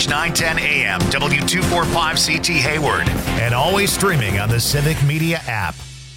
910 AM, W245CT Hayward, and always streaming on the Civic Media app.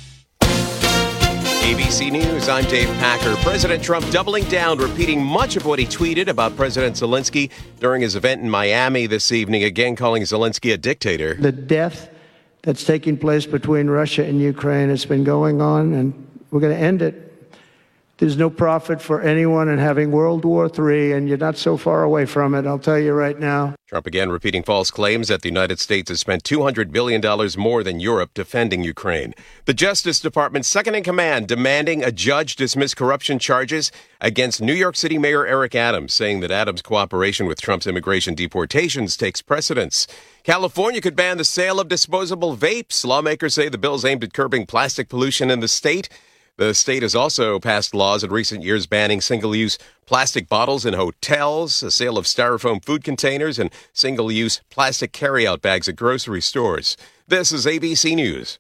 ABC News, I'm Dave Packer. President Trump doubling down, repeating much of what he tweeted about President Zelensky during his event in Miami this evening, again calling Zelensky a dictator. The death that's taking place between Russia and Ukraine has been going on, and we're going to end it. There's no profit for anyone in having World War III, and you're not so far away from it, I'll tell you right now. Trump again repeating false claims that the United States has spent $200 billion more than Europe defending Ukraine. The Justice Department's second in command demanding a judge dismiss corruption charges against New York City Mayor Eric Adams, saying that Adams' cooperation with Trump's immigration deportations takes precedence. California could ban the sale of disposable vapes. Lawmakers say the bill's aimed at curbing plastic pollution in the state. The state has also passed laws in recent years banning single-use plastic bottles in hotels, the sale of styrofoam food containers, and single-use plastic carry-out bags at grocery stores. This is ABC News.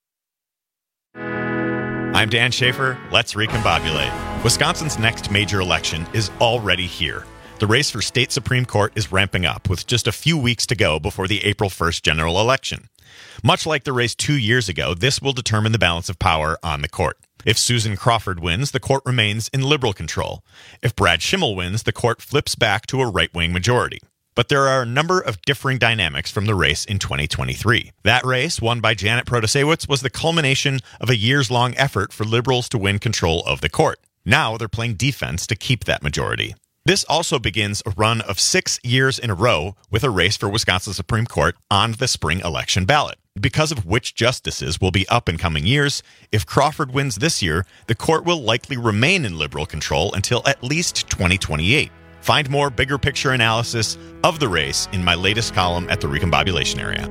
I'm Dan Schaefer. Let's recombobulate. Wisconsin's next major election is already here. The race for state Supreme Court is ramping up, with just a few weeks to go before the April 1st general election. Much like the race 2 years ago, this will determine the balance of power on the court. If Susan Crawford wins, the court remains in liberal control. If Brad Schimmel wins, the court flips back to a right-wing majority. But there are a number of differing dynamics from the race in 2023. That race, won by Janet Protasewicz, was the culmination of a years-long effort for liberals to win control of the court. Now they're playing defense to keep that majority. This also begins a run of 6 years in a row with a race for Wisconsin Supreme Court on the spring election ballot. Because of which justices will be up in coming years, if Crawford wins this year, the court will likely remain in liberal control until at least 2028. Find more bigger picture analysis of the race in my latest column at the Recombobulation Area.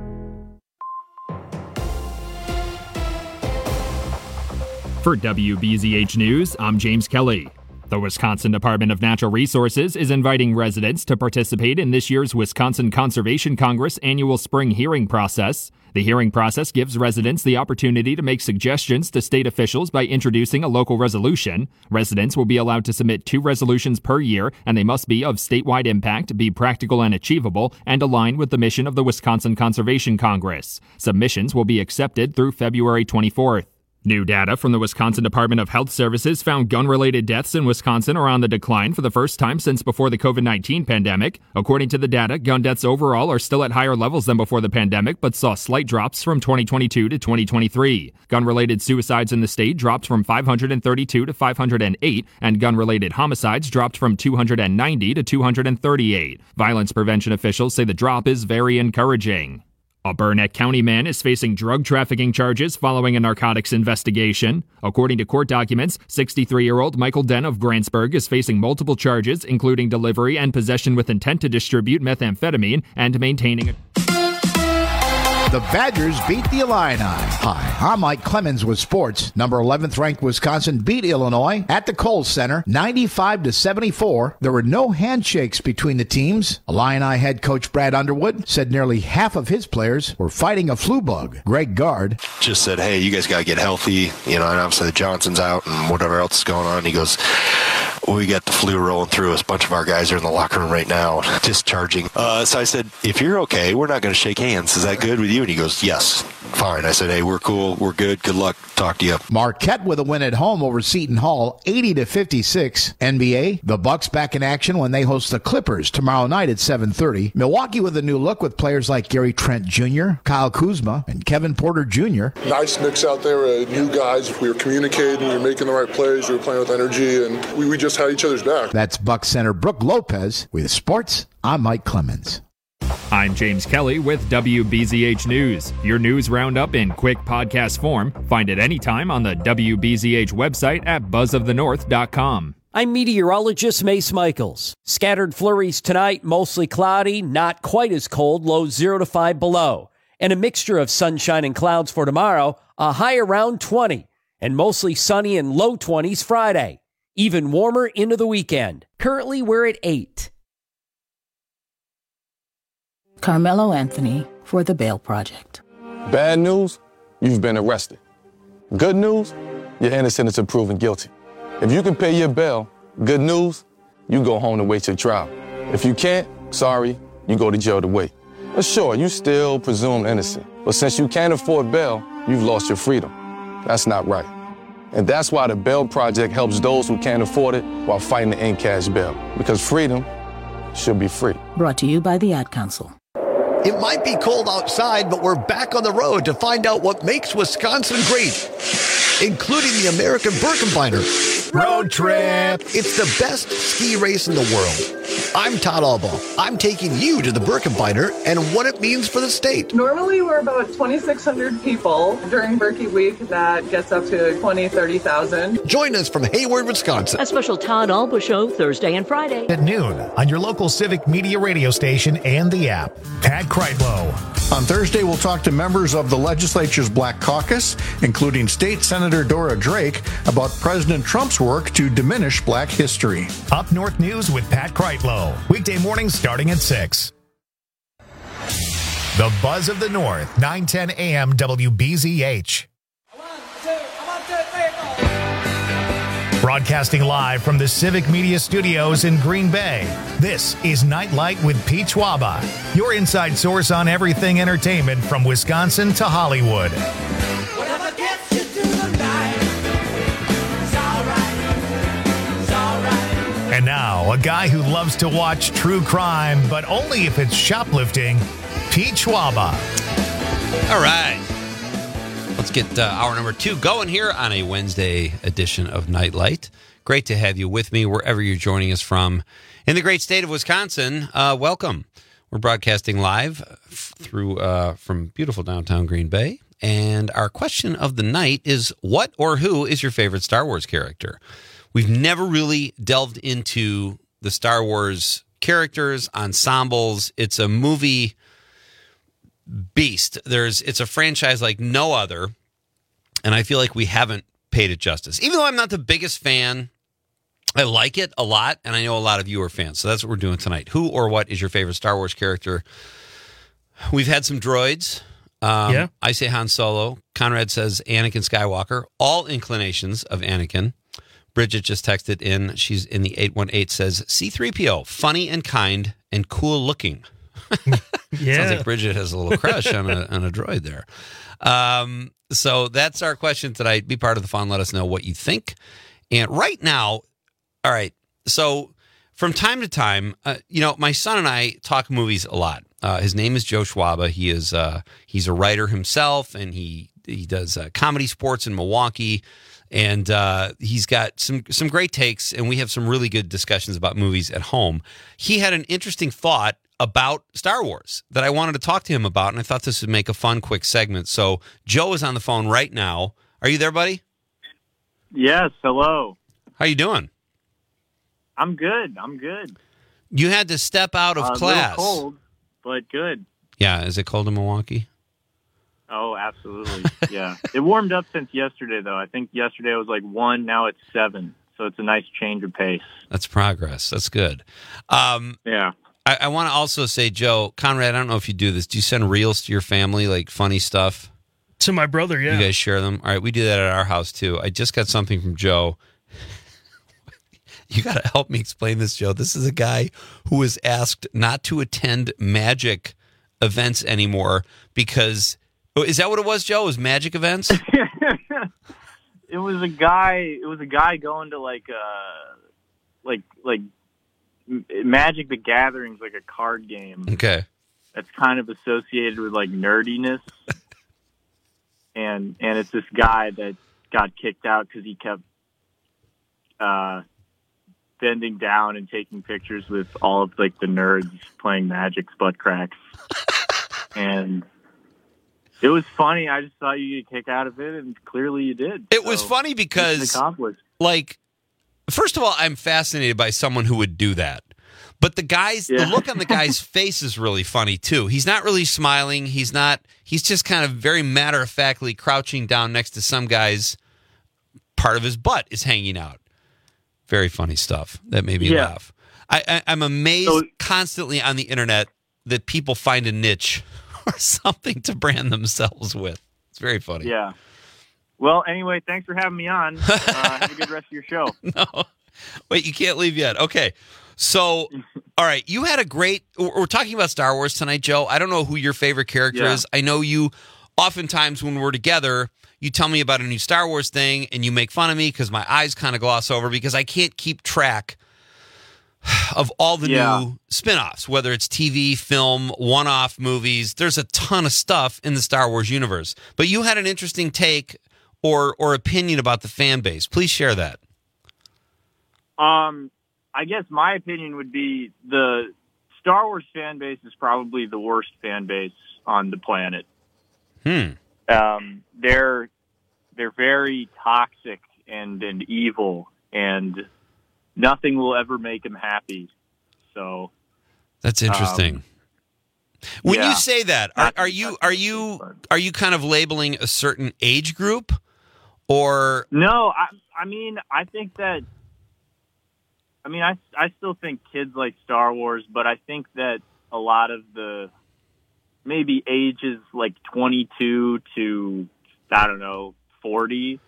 For WBZH News, I'm James Kelly. The Wisconsin Department of Natural Resources is inviting residents to participate in this year's Wisconsin Conservation Congress annual spring hearing process. The hearing process gives residents the opportunity to make suggestions to state officials by introducing a local resolution. Residents will be allowed to submit 2 resolutions per year, and they must be of statewide impact, be practical and achievable, and align with the mission of the Wisconsin Conservation Congress. Submissions will be accepted through February 24th. New data from the Wisconsin Department of Health Services found gun-related deaths in Wisconsin are on the decline for the first time since before the COVID-19 pandemic. According to the data, gun deaths overall are still at higher levels than before the pandemic, but saw slight drops from 2022 to 2023. Gun-related suicides in the state dropped from 532 to 508, and gun-related homicides dropped from 290 to 238. Violence prevention officials say the drop is very encouraging. A Burnett County man is facing drug trafficking charges following a narcotics investigation. According to court documents, 63-year-old Michael Den of Grantsburg is facing multiple charges, including delivery and possession with intent to distribute methamphetamine and maintaining a... The Badgers beat the Illini. Hi, I'm Mike Clemens with sports. Number 11th ranked Wisconsin beat Illinois at the Kohl Center 95-74. There were no handshakes between the teams. Illini head coach Brad Underwood said nearly half of his players were fighting a flu bug. Greg Gard just said, hey, you guys got to get healthy, and obviously Johnson's out and whatever else is going on. He goes, we got the flu rolling through us. A bunch of our guys are in the locker room right now discharging. So I said, if you're okay, we're not going to shake hands. Is that good with you? And he goes, yes, fine. I said, hey, we're cool. We're good. Good luck. Talk to you. Marquette with a win at home over Seton Hall, 80-56. NBA, the Bucks back in action when they host the Clippers tomorrow night at 7:30. Milwaukee with a new look with players like Gary Trent Jr., Kyle Kuzma, and Kevin Porter Jr. Nice mix out there. New guys. We were communicating. We were making the right plays. We were playing with energy, and we just had each other's back. That's Bucks center Brooke Lopez with sports. I'm Mike Clemens. I'm James Kelly with WBZH News. Your news roundup in quick podcast form. Find it anytime on the WBZH website at buzzofthenorth.com. I'm meteorologist Mace Michaels. Scattered flurries tonight, mostly cloudy, not quite as cold, lows 0 to 5 below. And a mixture of sunshine and clouds for tomorrow, a high around 20, and mostly sunny and low 20s Friday. Even warmer into the weekend. Currently, we're at 8. Carmelo Anthony for The Bail Project. Bad news, you've been arrested. Good news, you're innocent until proven guilty. If you can pay your bail, good news, you go home to wait your trial. If you can't, sorry, you go to jail to wait. But sure, you still presumed innocent. But since you can't afford bail, you've lost your freedom. That's not right. And that's why the Bail Project helps those who can't afford it while fighting to end cash bail. Because freedom should be free. Brought to you by the Ad Council. It might be cold outside, but we're back on the road to find out what makes Wisconsin great, including the American Birkebeiner Road Trip. It's the best ski race in the world. I'm Todd Albaugh. I'm taking you to the Birkebeiner and what it means for the state. Normally, we're about 2,600 people. During Birkie Week, that gets up to 20,000, 30,000. Join us from Hayward, Wisconsin. A special Todd Albaugh show Thursday and Friday At noon on your local Civic Media radio station and the app. Pat Kreitlow. On Thursday, we'll talk to members of the legislature's Black Caucus, including State Senator Dora Drake, about President Trump's work to diminish black history. Up North News with Pat Kreitlow. Weekday mornings starting at 6. The Buzz of the North, 9:10 a.m. WBZH. Broadcasting live from the Civic Media Studios in Green Bay, this is Nightlight with Pete Schwaba, your inside source on everything entertainment from Wisconsin to Hollywood. Whatever gets you through the night, it's all right. And now, a guy who loves to watch true crime, but only if it's shoplifting, Pete Schwaba. All right. Let's get hour number 2 going here on a Wednesday edition of Nightlight. Great to have you with me wherever you're joining us from in the great state of Wisconsin. Welcome. We're broadcasting live through from beautiful downtown Green Bay. And our question of the night is, what or who is your favorite Star Wars character? We've never really delved into the Star Wars characters, ensembles. It's a movie beast. It's a franchise like no other, and I feel like we haven't paid it justice. Even though I'm not the biggest fan, I like it a lot, and I know a lot of you are fans. So that's what we're doing tonight. Who or what is your favorite Star Wars character? We've had some droids. I say Han Solo. Conrad says Anakin Skywalker. All inclinations of Anakin. Bridget just texted in. She's in the 818, says C-3PO, funny and kind and cool looking. Yeah. Sounds like Bridget has a little crush on a droid there. So that's our question tonight. Be part of the fun. Let us know what you think. And right now, all right, so from time to time, my son and I talk movies a lot. His name is Joe Schwaba. He is he's a writer himself, and he does comedy sports in Milwaukee. And he's got some great takes, and we have some really good discussions about movies at home. He had an interesting thought about Star Wars that I wanted to talk to him about, and I thought this would make a fun, quick segment. So Joe is on the phone right now. Are you there, buddy? Yes, hello. How you doing? I'm good. You had to step out of class. A little cold, but good. Yeah, is it cold in Milwaukee? Oh, absolutely. Yeah. It warmed up since yesterday, though. I think yesterday it was like 1, now it's 7. So it's a nice change of pace. That's progress. That's good. Yeah. I want to also say, Joe, Conrad, I don't know if you do this. Do you send reels to your family, like funny stuff? To my brother, yeah. You guys share them? All right, we do that at our house, too. I just got something from Joe. You got to help me explain this, Joe. This is a guy who was asked not to attend magic events anymore because... Is that what it was, Joe? It was magic events? It was a guy going to like Magic the Gathering's like a card game. Okay. That's kind of associated with like nerdiness. and it's this guy that got kicked out because he kept bending down and taking pictures with all of like the nerds playing Magic's butt cracks. And it was funny. I just thought you could kick out of it, and clearly you did. It was funny because, like, first of all, I'm fascinated by someone who would do that. But the look on the guy's face is really funny, too. He's not really smiling. He's just kind of very matter-of-factly crouching down next to some guy's part of his butt is hanging out. Very funny stuff. That made me laugh. I'm amazed constantly on the internet that people find a niche or something to brand themselves with. It's very funny. Yeah. Well, anyway, thanks for having me on. Have a good rest of your show. No. Wait, you can't leave yet. Okay. So, all right, you had a great. We're talking about Star Wars tonight, Joe. I don't know who your favorite character is. I know you. Oftentimes, when we're together, you tell me about a new Star Wars thing, and you make fun of me because my eyes kind of gloss over because I can't keep track of all the new spin-offs, whether it's TV, film, one-off movies. There's a ton of stuff in the Star Wars universe. But you had an interesting take or opinion about the fan base. Please share that. I guess my opinion would be the Star Wars fan base is probably the worst fan base on the planet. They're very toxic and evil, and nothing will ever make them happy. So that's interesting. When you say that, are you kind of labeling a certain age group, or no? I mean, I think that. I mean, I still think kids like Star Wars, but I think that a lot of the maybe ages like 22 to, I don't know, 40,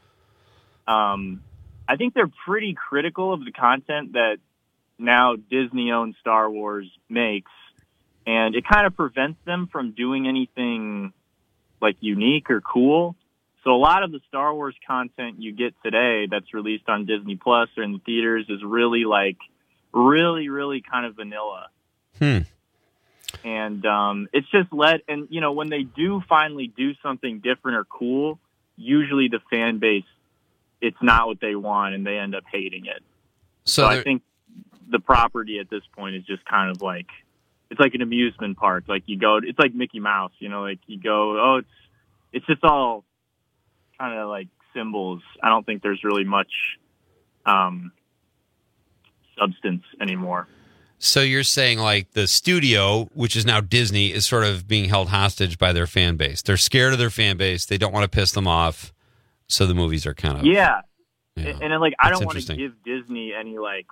I think they're pretty critical of the content that now Disney-owned Star Wars makes, and it kind of prevents them from doing anything like unique or cool. So a lot of the Star Wars content you get today that's released on Disney Plus or in the theaters is really really kind of vanilla. And it's just and when they do finally do something different or cool, usually the fan base, it's not what they want and they end up hating it. So I think the property at this point is just kind of like, it's like an amusement park. Like you go, it's like Mickey Mouse, like you go, it's just all kind of like symbols. I don't think there's really much substance anymore. So you're saying like the studio, which is now Disney, is sort of being held hostage by their fan base. They're scared of their fan base. They don't want to piss them off. So the movies are kind of... Yeah. And then, like, I don't want to give Disney any, like,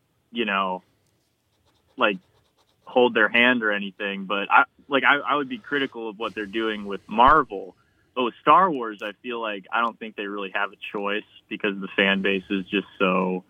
hold their hand or anything. But, I would be critical of what they're doing with Marvel. But with Star Wars, I feel like I don't think they really have a choice because the fan base is just so...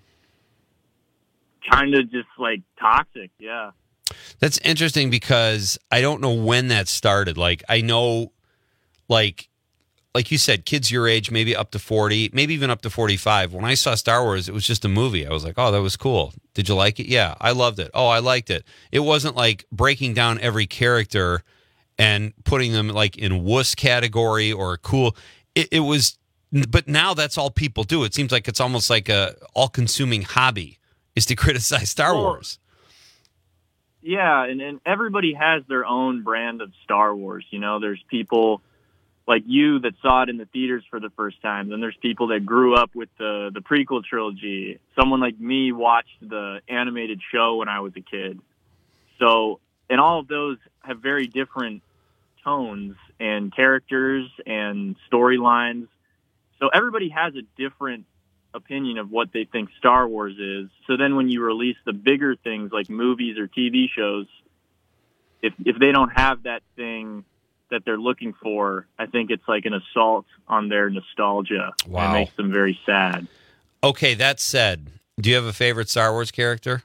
kind of just, like, toxic, yeah. That's interesting because I don't know when that started. Like, I know, like you said, kids your age, maybe up to 40, maybe even up to 45. When I saw Star Wars, it was just a movie. I was like, oh, that was cool. Did you like it? Yeah, I loved it. Oh, I liked it. It wasn't like breaking down every character and putting them like in wuss category or cool. It was, but now that's all people do. It seems like it's almost like a all-consuming hobby is to criticize Star Wars. Yeah, and everybody has their own brand of Star Wars. There's people like you that saw it in the theaters for the first time. Then there's people that grew up with the prequel trilogy. Someone like me watched the animated show when I was a kid. So, and all of those have very different tones and characters and storylines. So everybody has a different opinion of what they think Star Wars is. So then when you release the bigger things like movies or TV shows, if they don't have that thing that they're looking for, I think it's like an assault on their nostalgia. Wow. It makes them very sad. Okay, that said, do you have a favorite Star Wars character?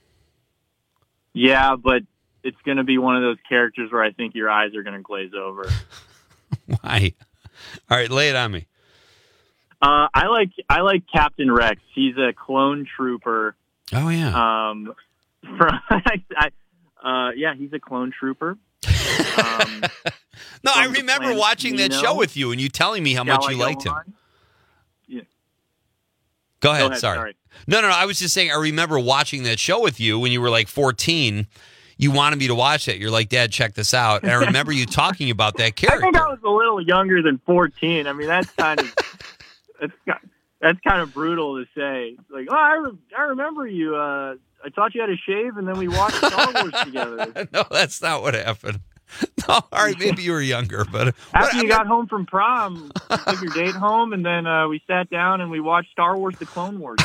Yeah, but it's going to be one of those characters where I think your eyes are going to glaze over. Why? All right, lay it on me. I like Captain Rex. He's a clone trooper. Oh yeah. Yeah, he's a clone trooper. No, I remember watching that show with you and you telling me how much you liked him. Yeah. Go ahead. Sorry. No. I was just saying, I remember watching that show with you when you were like 14. You wanted me to watch it. You're like, Dad, check this out. And I remember you talking about that character. I think I was a little younger than 14. I mean, that's kind of brutal to say. Like, oh, I remember you. I taught you how to shave, and then we watched Star Wars together. No, that's not what happened. No, all right, maybe you were younger, but after you got home from prom, you took your date home, and then we sat down and we watched Star Wars: The Clone Wars.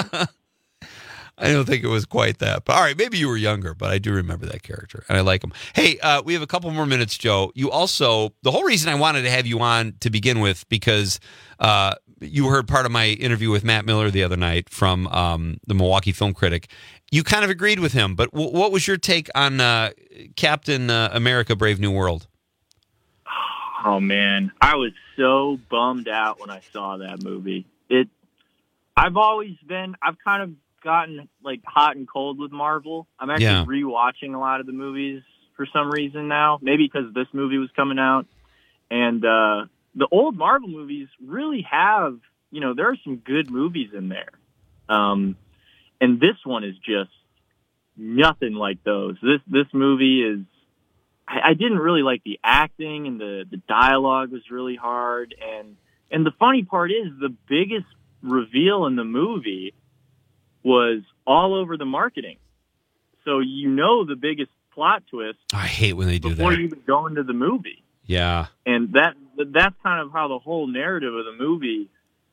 I don't think it was quite that. But all right, maybe you were younger, but I do remember that character, and I like him. Hey, we have a couple more minutes, Joe. You also, the whole reason I wanted to have you on to begin with, because you heard part of my interview with Matt Miller the other night from the Milwaukee Film Critic. You kind of agreed with him, but what was your take on Captain America: Brave New World? Oh man, I was so bummed out when I saw that movie. I've kind of gotten like hot and cold with Marvel. I'm actually rewatching a lot of the movies for some reason now. Maybe because this movie was coming out, and the old Marvel movies really have, there are some good movies in there. And this one is just nothing like those. This movie is, I didn't really like the acting, and the dialogue was really hard. And the funny part is the biggest reveal in the movie was all over the marketing. So the biggest plot twist. I hate when they do that. Before you even go into the movie. Yeah. And that's kind of how the whole narrative of the movie,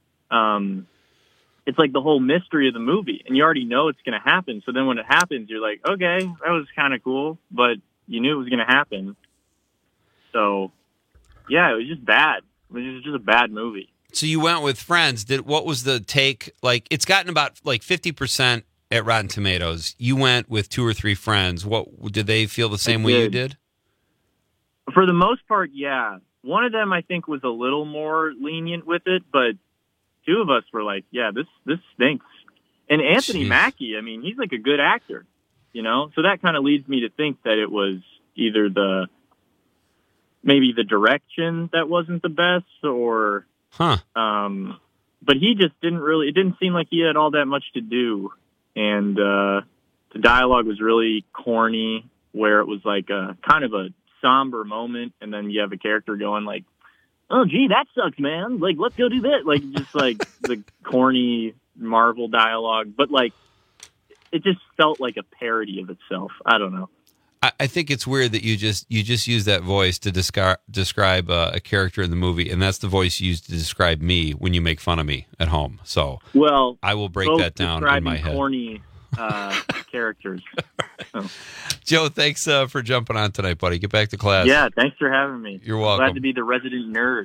it's like the whole mystery of the movie, and you already know it's going to happen. So then when it happens, you're like, okay, that was kind of cool, but you knew it was going to happen. So yeah, it was just bad. It was just a bad movie. So you went with friends. What was the take? Like, it's gotten about like 50% at Rotten Tomatoes. You went with 2 or 3 friends. What did they feel the same way you did? For the most part, yeah. One of them I think was a little more lenient with it, but 2 of us were like, yeah, this stinks. And Anthony Mackie, I mean, he's like a good actor, So that kind of leads me to think that it was either maybe the direction that wasn't the best, or but he just it didn't seem like he had all that much to do. And the dialogue was really corny, where it was like a kind of a somber moment, and then you have a character going like, oh gee, that sucks, man, like let's go do that, like just like the corny Marvel dialogue, but like it just felt like a parody of itself. I don't know. I think it's weird that you just use that voice to describe a character in the movie, and that's the voice you use to describe me when you make fun of me at home. So I will break that down in my head. Corny characters. Oh. Joe, thanks for jumping on tonight, buddy. Get back to class. Yeah, thanks for having me. You're welcome. Glad to be the resident nerd.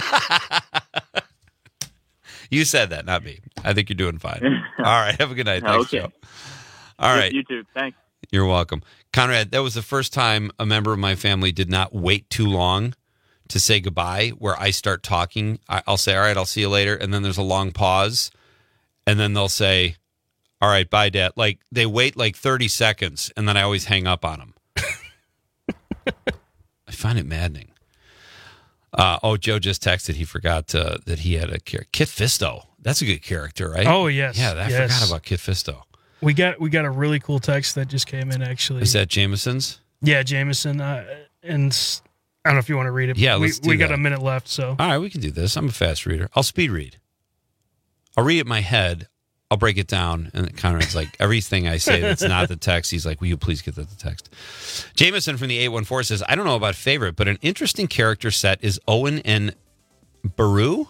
You said that, not me. I think you're doing fine. All right, have a good night. Thanks, okay. Joe. All right. You too. Thanks. You're welcome. Conrad, that was the first time a member of my family did not wait too long to say goodbye, where I start talking. I'll say, all right, I'll see you later. And then there's a long pause. And then they'll say, all right, bye, Dad. Like, they wait like 30 seconds, and then I always hang up on them. I find it maddening. Joe just texted. He forgot that he had a character. Kit Fisto. That's a good character, right? Oh, yes. Yeah, I forgot about Kit Fisto. We got a really cool text that just came in, actually. Is that Jameson's? Yeah, Jameson. And I don't know if you want to read it. Yeah, let's do we got that. a minute left, so. All right, we can do this. I'm a fast reader. I'll speed read. I'll read it in my head. I'll break it down. And Conrad's like, everything I say that's not the text, he's like, will you please get the text? Jameson from the 814 says, I don't know about favorite, but an interesting character set is Owen and Beru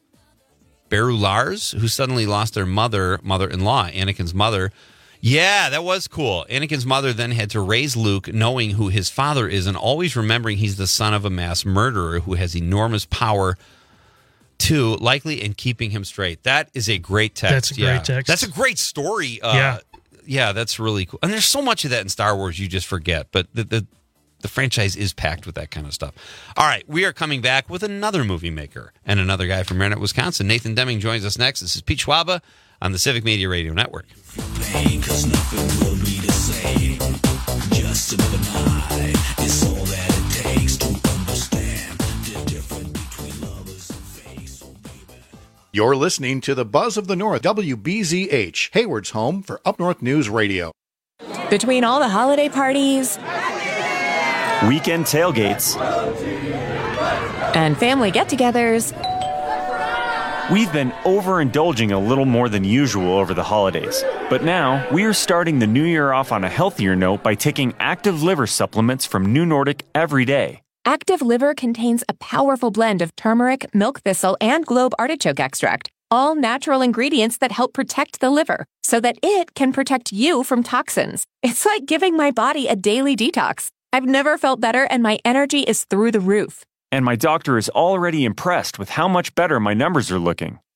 Lars, who suddenly lost their mother-in-law, Anakin's mother. Yeah, that was cool. Anakin's mother then had to raise Luke knowing who his father is and always remembering he's the son of a mass murderer who has enormous power too, likely in keeping him straight. That is a great text. That's a great text. That's a great story. Yeah, that's really cool. And there's so much of that in Star Wars you just forget, but the franchise is packed with that kind of stuff. All right, we are coming back with another movie maker and another guy from Marinette, Wisconsin. Nathan Deming joins us next. This is Pete Schwaba on the Civic Media Radio Network. Because nothing will be the same. Just another night is all that it takes to understand the difference between lovers and fakes. You're listening to the Buzz of the North, WBZH, Hayward's home for Up North News Radio. Between all the holiday parties, weekend tailgates, and family get-togethers, we've been overindulging a little more than usual over the holidays. But now, we are starting the new year off on a healthier note by taking Active Liver supplements from New Nordic every day. Active Liver contains a powerful blend of turmeric, milk thistle, and globe artichoke extract, all natural ingredients that help protect the liver so that it can protect you from toxins. It's like giving my body a daily detox. I've never felt better, and my energy is through the roof. And my doctor is already impressed with how much better my numbers are looking.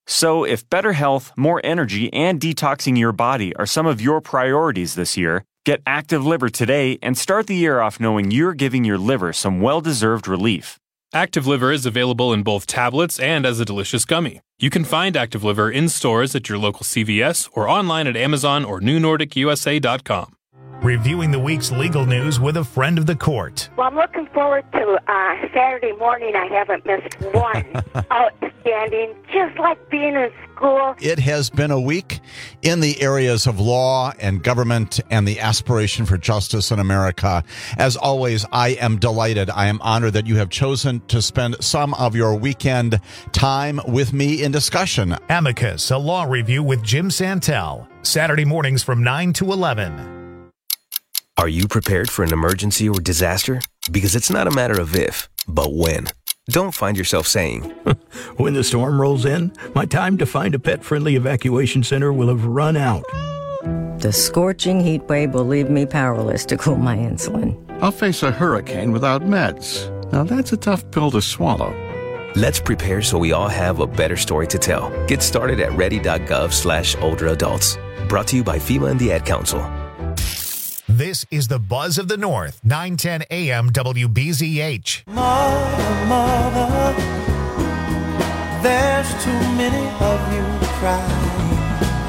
So, if better health, more energy, and detoxing your body are some of your priorities this year, get Active Liver today and start the year off knowing you're giving your liver some well-deserved relief. Active Liver is available in both tablets and as a delicious gummy. You can find Active Liver in stores at your local CVS or online at Amazon or NewNordicUSA.com. Reviewing the week's legal news with a friend of the court. Well, I'm looking forward to Saturday morning. I haven't missed one. Outstanding, just like being in school. It has been a week in the areas of law and government and the aspiration for justice in America. As always, I am delighted. I am honored that you have chosen to spend some of your weekend time with me in discussion. Amicus, a law review with Jim Santel. Saturday mornings from 9 to 11. Are you prepared for an emergency or disaster? Because it's not a matter of if, but when. Don't find yourself saying, when the storm rolls in, my time to find a pet-friendly evacuation center will have run out. The scorching heat wave will leave me powerless to cool my insulin. I'll face a hurricane without meds. Now that's a tough pill to swallow. Let's prepare so we all have a better story to tell. Get started at ready.gov/older adults. Brought to you by FEMA and the Ad Council. This is the Buzz of the North, 910 AM WBZH. Mother, there's too many of you crying.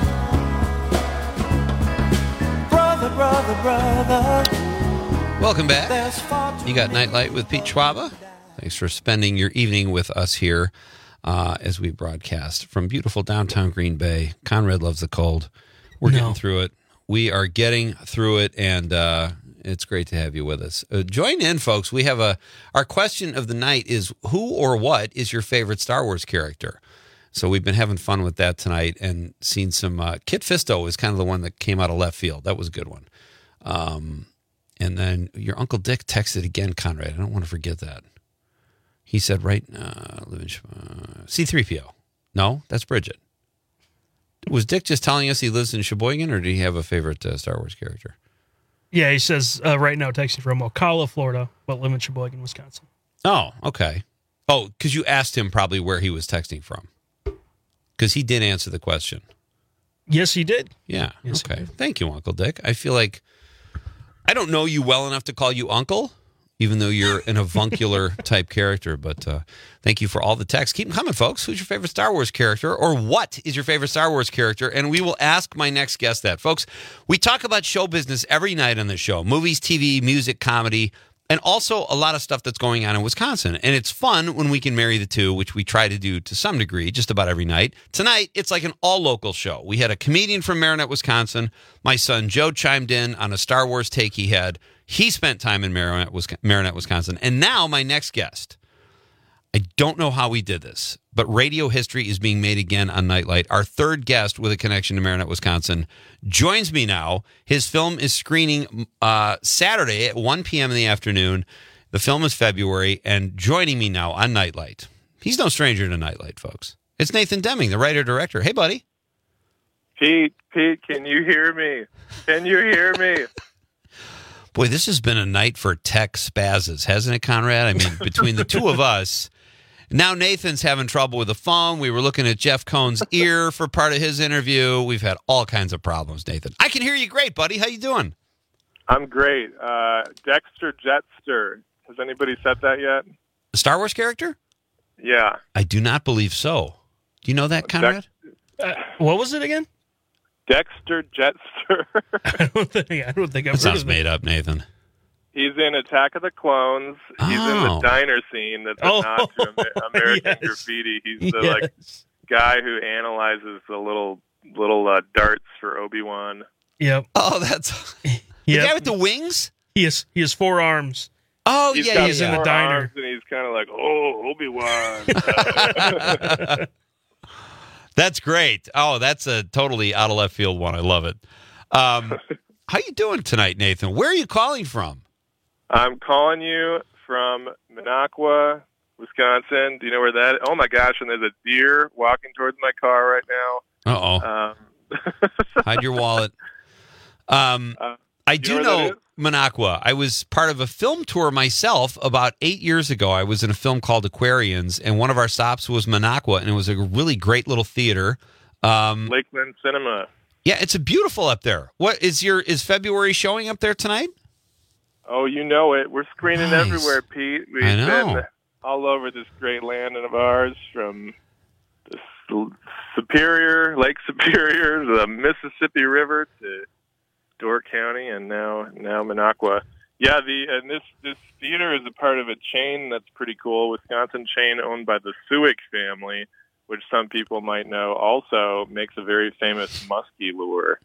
Brother. Welcome back. You got Nightlight with Pete Schwaba. Thanks for spending your evening with us here as we broadcast from beautiful downtown Green Bay. Conrad loves the cold. We're getting through it. We are getting through it, and it's great to have you with us. Join in, folks. We have our question of the night is, who or what is your favorite Star Wars character? So we've been having fun with that tonight and seen some... Kit Fisto is kind of the one that came out of left field. That was a good one. And then your Uncle Dick texted again, Conrad. I don't want to forget that. He said, C-3PO. No, that's Bridget. Was Dick just telling us he lives in Sheboygan, or did he have a favorite Star Wars character? Yeah, he says right now, texting from Ocala, Florida, but live in Sheboygan, Wisconsin. Oh, okay. Oh, because you asked him probably where he was texting from. Because he did answer the question. Yes, he did. Yeah, yes, okay. Thank you, Uncle Dick. I feel like I don't know you well enough to call you Uncle, even though you're an avuncular type character. But thank you for all the texts. Keep them coming, folks. Who's your favorite Star Wars character, or what is your favorite Star Wars character? And we will ask my next guest that. Folks, we talk about show business every night on the show. Movies, TV, music, comedy, and also a lot of stuff that's going on in Wisconsin. And it's fun when we can marry the two, which we try to do to some degree just about every night. Tonight, it's like an all-local show. We had a comedian from Marinette, Wisconsin. My son Joe chimed in on a Star Wars take he had. He spent time in Marinette, Wisconsin. And now my next guest. I don't know how we did this, but radio history is being made again on Nightlight. Our third guest with a connection to Marinette, Wisconsin, joins me now. His film is screening Saturday at 1 p.m. in the afternoon. The film is February, and joining me now on Nightlight. He's no stranger to Nightlight, folks. It's Nathan Deming, the writer-director. Hey, buddy. Pete, can you hear me? Can you hear me? Boy, this has been a night for tech spazzes, hasn't it, Conrad? I mean, between the two of us... Now Nathan's having trouble with the phone. We were looking at Jeff Cohn's ear for part of his interview. We've had all kinds of problems, Nathan. I can hear you great, buddy. How you doing? I'm great. Dexter Jetster. Has anybody said that yet? A Star Wars character? Yeah. I do not believe so. Do you know that, Conrad? What was it again? Dexter Jetster. I don't think I've heard That sounds of made up, Nathan. He's in Attack of the Clones. He's in the diner scene that's a nod to American Graffiti. He's the guy who analyzes the little darts for Obi-Wan. Yep. Oh, that's the guy with the wings? He has 4 arms. Oh, he's in the diner. And he's kind of like, Obi-Wan. That's great. Oh, that's a totally out of left field one. I love it. How you doing tonight, Nathan? Where are you calling from? I'm calling you from Minocqua, Wisconsin. Do you know where that is? Oh, my gosh, and there's a deer walking towards my car right now. Uh-oh. Hide your wallet. I do know Minocqua. I was part of a film tour myself about 8 years ago. I was in a film called Aquarians, and one of our stops was Minocqua, and it was a really great little theater. Lakeland Cinema. Yeah, it's a beautiful up there. What is February showing up there tonight? Oh, you know it. We're screening Nice. everywhere, Pete. We've I know. been all over this great land of ours, from the Superior, Lake Superior, the Mississippi River to Door County, and now Minocqua. Yeah, this theater is a part of a chain that's pretty cool, Wisconsin chain owned by the Suick family, which some people might know also makes a very famous muskie lure.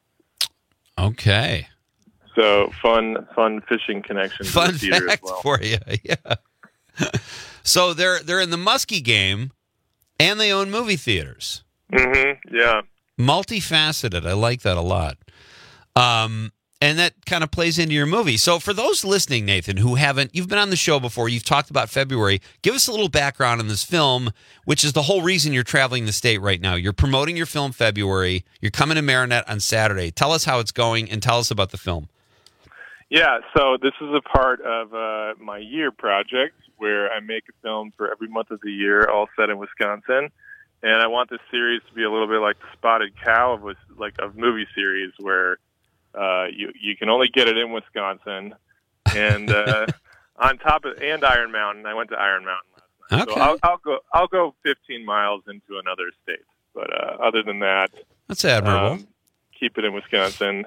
Okay. So fun fishing connection to Fun the theater fact as well. for you. Yeah. So they're in the Muskie game, and they own movie theaters. Mm-hmm. Yeah. Multifaceted. I like that a lot. And that kind of plays into your movie. So for those listening, Nathan, who you've been on the show before, you've talked about February. Give us a little background on this film, which is the whole reason you're traveling the state right now. You're promoting your film February. You're coming to Marinette on Saturday. Tell us how it's going and tell us about the film. Yeah, so this is a part of my year project where I make a film for every month of the year, all set in Wisconsin. And I want this series to be a little bit like the Spotted Cow of movie series, where you can only get it in Wisconsin, and on top of Iron Mountain. I went to Iron Mountain last night, okay. so I'll go 15 miles into another state. But other than that, that's admirable. Keep it in Wisconsin.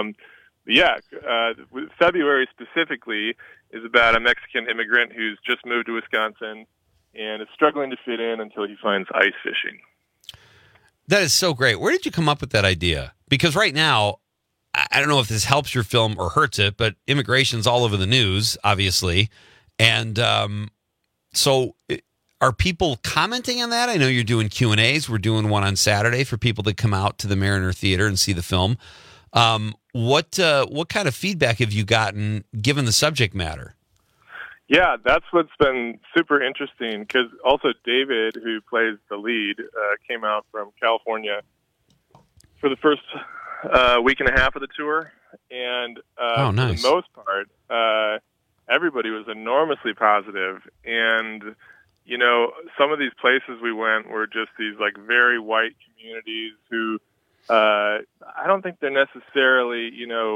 February specifically is about a Mexican immigrant who's just moved to Wisconsin and is struggling to fit in until he finds ice fishing. That is so great. Where did you come up with that idea? Because right now, I don't know if this helps your film or hurts it, but immigration's all over the news, obviously. And so are people commenting on that? I know you're doing Q&As. We're doing one on Saturday for people to come out to the Mariner Theater and see the film. What kind of feedback have you gotten given the subject matter? Yeah, that's what's been super interesting, because also David, who plays the lead, came out from California for the first week and a half of the tour. And nice. For the most part, everybody was enormously positive. And, you know, some of these places we went were just these like very white communities who I don't think they're necessarily,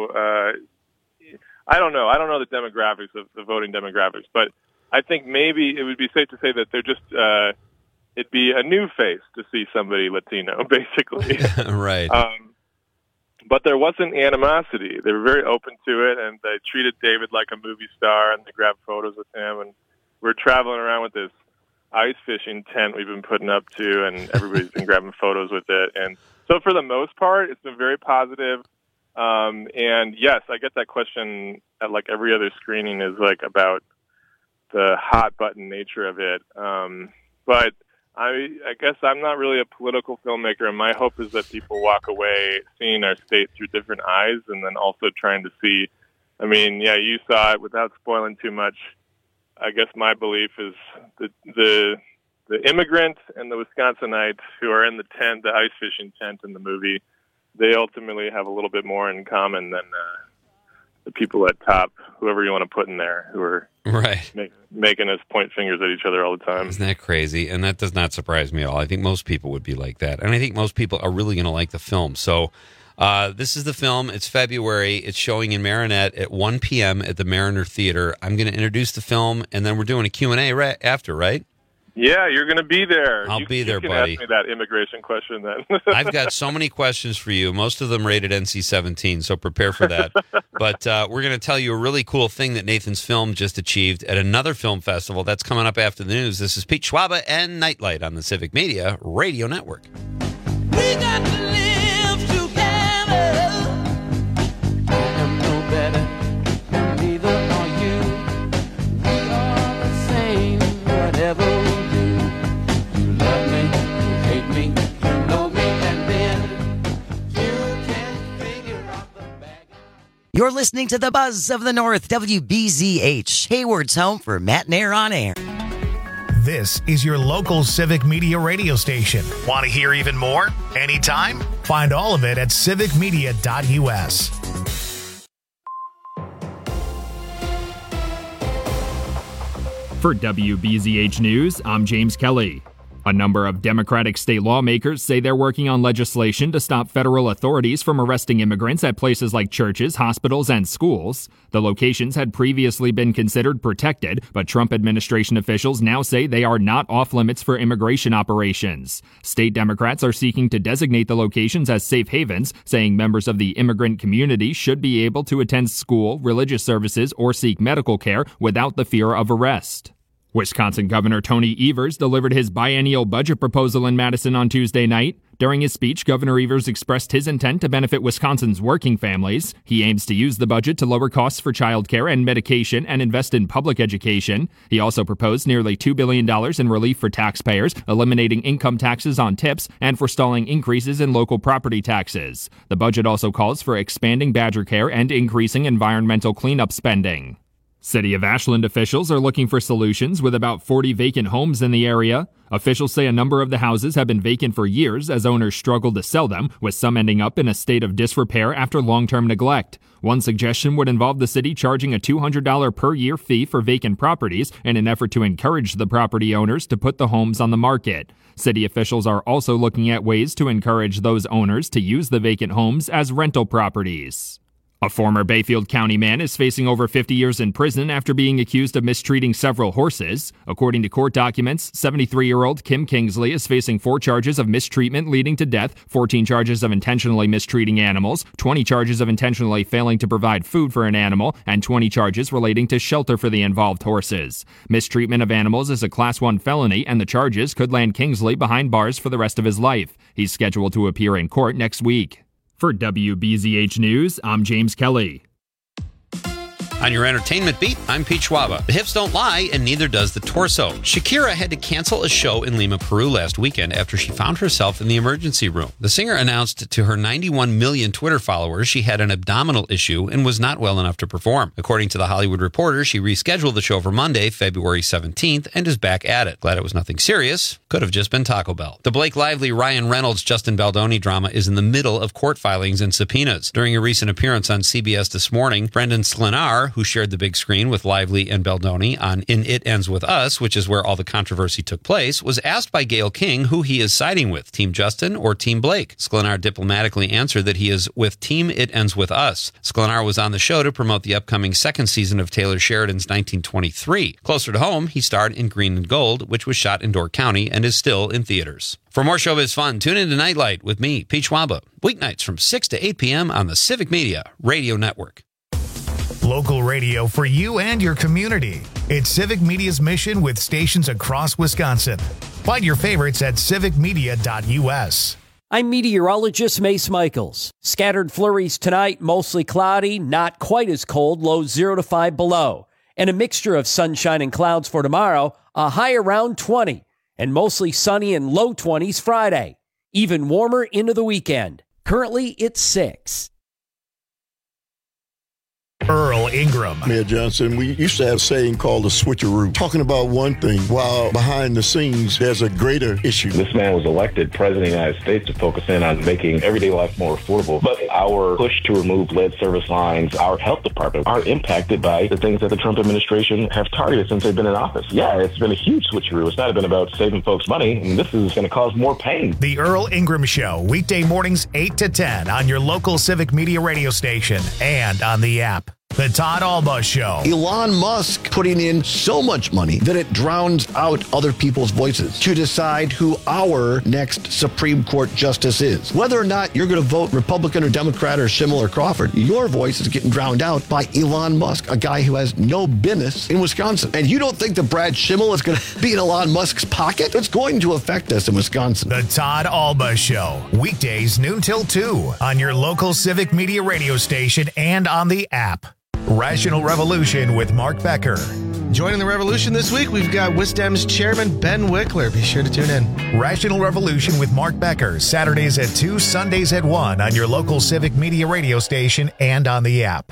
I don't know the demographics of the voting demographics, but I think maybe it would be safe to say that they're just, it'd be a new face to see somebody Latino, basically. Right. But there wasn't animosity. They were very open to it, and they treated David like a movie star, and they grabbed photos with him. And we're traveling around with this ice fishing tent we've been putting up to, and everybody's been grabbing photos with it. And so for the most part, it's been very positive. And yes, I get that question at like every other screening is like about the hot button nature of it. But I guess I'm not really a political filmmaker, and my hope is that people walk away seeing our state through different eyes, and then also trying to see, I mean, yeah, you saw it without spoiling too much. I guess my belief is the immigrant and the Wisconsinites who are in the tent, the ice fishing tent in the movie, they ultimately have a little bit more in common than the people at top, whoever you want to put in there, who are right making us point fingers at each other all the time. Isn't that crazy? And that does not surprise me at all. I think most people would be like that. And I think most people are really going to like the film. So this is the film. It's February. It's showing in Marinette at 1 p.m. at the Mariner Theater. I'm going to introduce the film, and then we're doing a Q&A right after, right? Yeah, you're going to be there. I'll be there, you can buddy. Ask me that immigration question then. I've got so many questions for you, most of them rated NC-17, so prepare for that. But we're going to tell you a really cool thing that Nathan's film just achieved at another film festival. That's coming up after the news. This is Pete Schwaba and Nightlight on the Civic Media Radio Network. We got to live together. I am no better, and neither are you. We are the same, whatever we do. You love me, you hate me, you know me, and then you can figure out the bag. You're listening to The Buzz of the North, WBZH, Hayward's home for Matt and Air on Air. This is your local Civic Media radio station. Want to hear even more? Anytime? Find all of it at civicmedia.us. For WBZH News, I'm James Kelly. A number of Democratic state lawmakers say they're working on legislation to stop federal authorities from arresting immigrants at places like churches, hospitals, and schools. The locations had previously been considered protected, but Trump administration officials now say they are not off-limits for immigration operations. State Democrats are seeking to designate the locations as safe havens, saying members of the immigrant community should be able to attend school, religious services, or seek medical care without the fear of arrest. Wisconsin Governor Tony Evers delivered his biennial budget proposal in Madison on Tuesday night. During his speech, Governor Evers expressed his intent to benefit Wisconsin's working families. He aims to use the budget to lower costs for childcare and medication and invest in public education. He also proposed nearly $2 billion in relief for taxpayers, eliminating income taxes on tips and forestalling increases in local property taxes. The budget also calls for expanding Badger care and increasing environmental cleanup spending. City of Ashland officials are looking for solutions with about 40 vacant homes in the area. Officials say a number of the houses have been vacant for years as owners struggle to sell them, with some ending up in a state of disrepair after long-term neglect. One suggestion would involve the city charging a $200 per year fee for vacant properties in an effort to encourage the property owners to put the homes on the market. City officials are also looking at ways to encourage those owners to use the vacant homes as rental properties. A former Bayfield County man is facing over 50 years in prison after being accused of mistreating several horses. According to court documents, 73-year-old Kim Kingsley is facing 4 charges of mistreatment leading to death, 14 charges of intentionally mistreating animals, 20 charges of intentionally failing to provide food for an animal, and 20 charges relating to shelter for the involved horses. Mistreatment of animals is a Class 1 felony, and the charges could land Kingsley behind bars for the rest of his life. He's scheduled to appear in court next week. For WBZH News, I'm James Kelly. On your entertainment beat, I'm Pete Schwaba. The hips don't lie, and neither does the torso. Shakira had to cancel a show in Lima, Peru last weekend after she found herself in the emergency room. The singer announced to her 91 million Twitter followers she had an abdominal issue and was not well enough to perform. According to The Hollywood Reporter, she rescheduled the show for Monday, February 17th, and is back at it. Glad it was nothing serious. Could have just been Taco Bell. The Blake Lively, Ryan Reynolds, Justin Baldoni drama is in the middle of court filings and subpoenas. During a recent appearance on CBS This Morning, Brendan Sklenar, who shared the big screen with Lively and Baldoni on In It Ends With Us, which is where all the controversy took place, was asked by Gayle King who he is siding with, Team Justin or Team Blake. Sklenar diplomatically answered that he is with Team It Ends With Us. Sklenar was on the show to promote the upcoming second season of Taylor Sheridan's 1923. Closer to home, he starred in Green and Gold, which was shot in Door County and is still in theaters. For more showbiz fun, tune in to Nightlight with me, Pete Schwaba, weeknights from 6 to 8 p.m. on the Civic Media Radio Network. Local radio for you and your community. It's Civic Media's mission with stations across Wisconsin. Find your favorites at civicmedia.us. I'm meteorologist Mace Michaels. Scattered flurries tonight, mostly cloudy, not quite as cold, lows 0 to 5 below. And a mixture of sunshine and clouds for tomorrow, a high around 20. And mostly sunny and low 20s Friday. Even warmer into the weekend. Currently, it's 6. Earl Ingram. Mayor Johnson, we used to have a saying called the switcheroo, talking about one thing while behind the scenes there's a greater issue. This man was elected president of the United States to focus in on making everyday life more affordable. But our push to remove lead service lines, our health department, are impacted by the things that the Trump administration have targeted since they've been in office. Yeah, it's been a huge switcheroo. It's not been about saving folks money, and this is going to cause more pain. The Earl Ingram Show, weekday mornings 8 to 10 on your local Civic Media radio station and on the app. The Todd Alba Show. Elon Musk putting in so much money that it drowns out other people's voices to decide who our next Supreme Court justice is. Whether or not you're going to vote Republican or Democrat or Schimmel or Crawford, your voice is getting drowned out by Elon Musk, a guy who has no business in Wisconsin. And you don't think that Brad Schimmel is going to be in Elon Musk's pocket? It's going to affect us in Wisconsin. The Todd Alba Show. Weekdays noon till 2 on your local Civic Media radio station and on the app. Rational Revolution with Mark Becker. Joining the revolution this week, we've got WisDem's chairman, Ben Wickler. Be sure to tune in. Rational Revolution with Mark Becker, Saturdays at 2, Sundays at 1 on your local Civic Media radio station and on the app.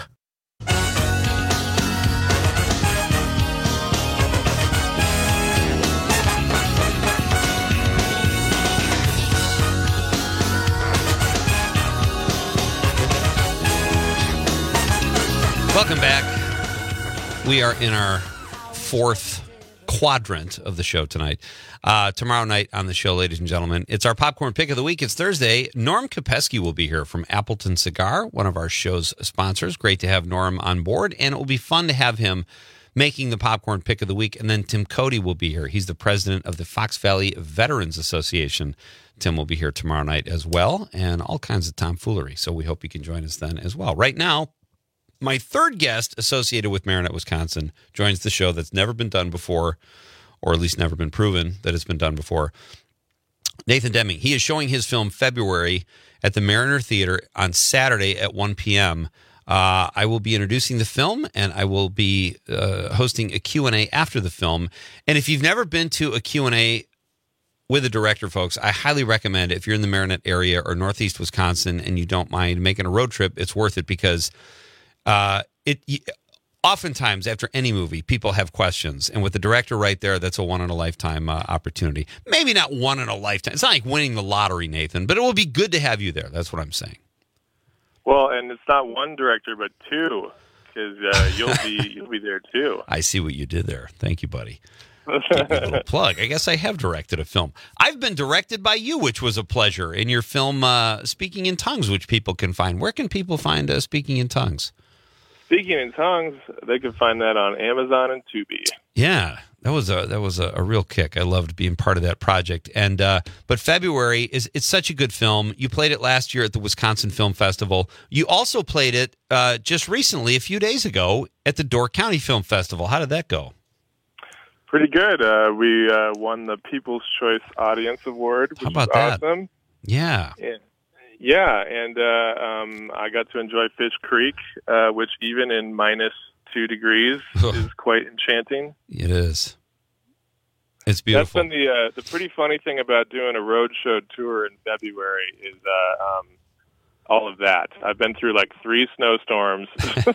Welcome back. We are in our fourth quadrant of the show tonight. Tomorrow night on the show, ladies and gentlemen, it's our popcorn pick of the week. It's Thursday. Norm Kopesky will be here from Appleton Cigar, one of our show's sponsors. Great to have Norm on board, and it will be fun to have him making the popcorn pick of the week. And then Tim Cody will be here. He's the president of the Fox Valley Veterans Association. Tim will be here tomorrow night as well, and all kinds of tomfoolery. So we hope you can join us then as well. Right now, my third guest associated with Marinette, Wisconsin, joins the show that's never been done before, or at least never been proven that it's been done before. Nathan Deming. He is showing his film February at the Mariner Theater on Saturday at 1 p.m., I will be introducing the film, and I will be hosting a Q&A after the film. And if you've never been to a Q&A with a director, folks, I highly recommend it. If you're in the Marinette area or Northeast Wisconsin and you don't mind making a road trip, it's worth it because oftentimes after any movie, people have questions. And with the director right there, that's a one-in-a-lifetime opportunity. Maybe not one in a lifetime. It's not like winning the lottery, Nathan, but it will be good to have you there. That's what I'm saying. Well, and it's not one director, but two, because you'll be there too. I see what you did there. Thank you, buddy. Give me a little plug. I guess I have directed a film. I've been directed by you, which was a pleasure, in your film Speaking in Tongues, which people can find. Where can people find Speaking in Tongues? Speaking in Tongues, they can find that on Amazon and Tubi. Yeah, that was a real kick. I loved being part of that project. And but February it's such a good film. You played it last year at the Wisconsin Film Festival. You also played it just recently, a few days ago, at the Door County Film Festival. How did that go? Pretty good. We won the People's Choice Audience Award, which How about was that? awesome. Yeah. Yeah, and I got to enjoy Fish Creek, which even in -2 degrees is quite enchanting. It is. It's beautiful. That's been the pretty funny thing about doing a roadshow tour in February is all of that. I've been through like 3 snowstorms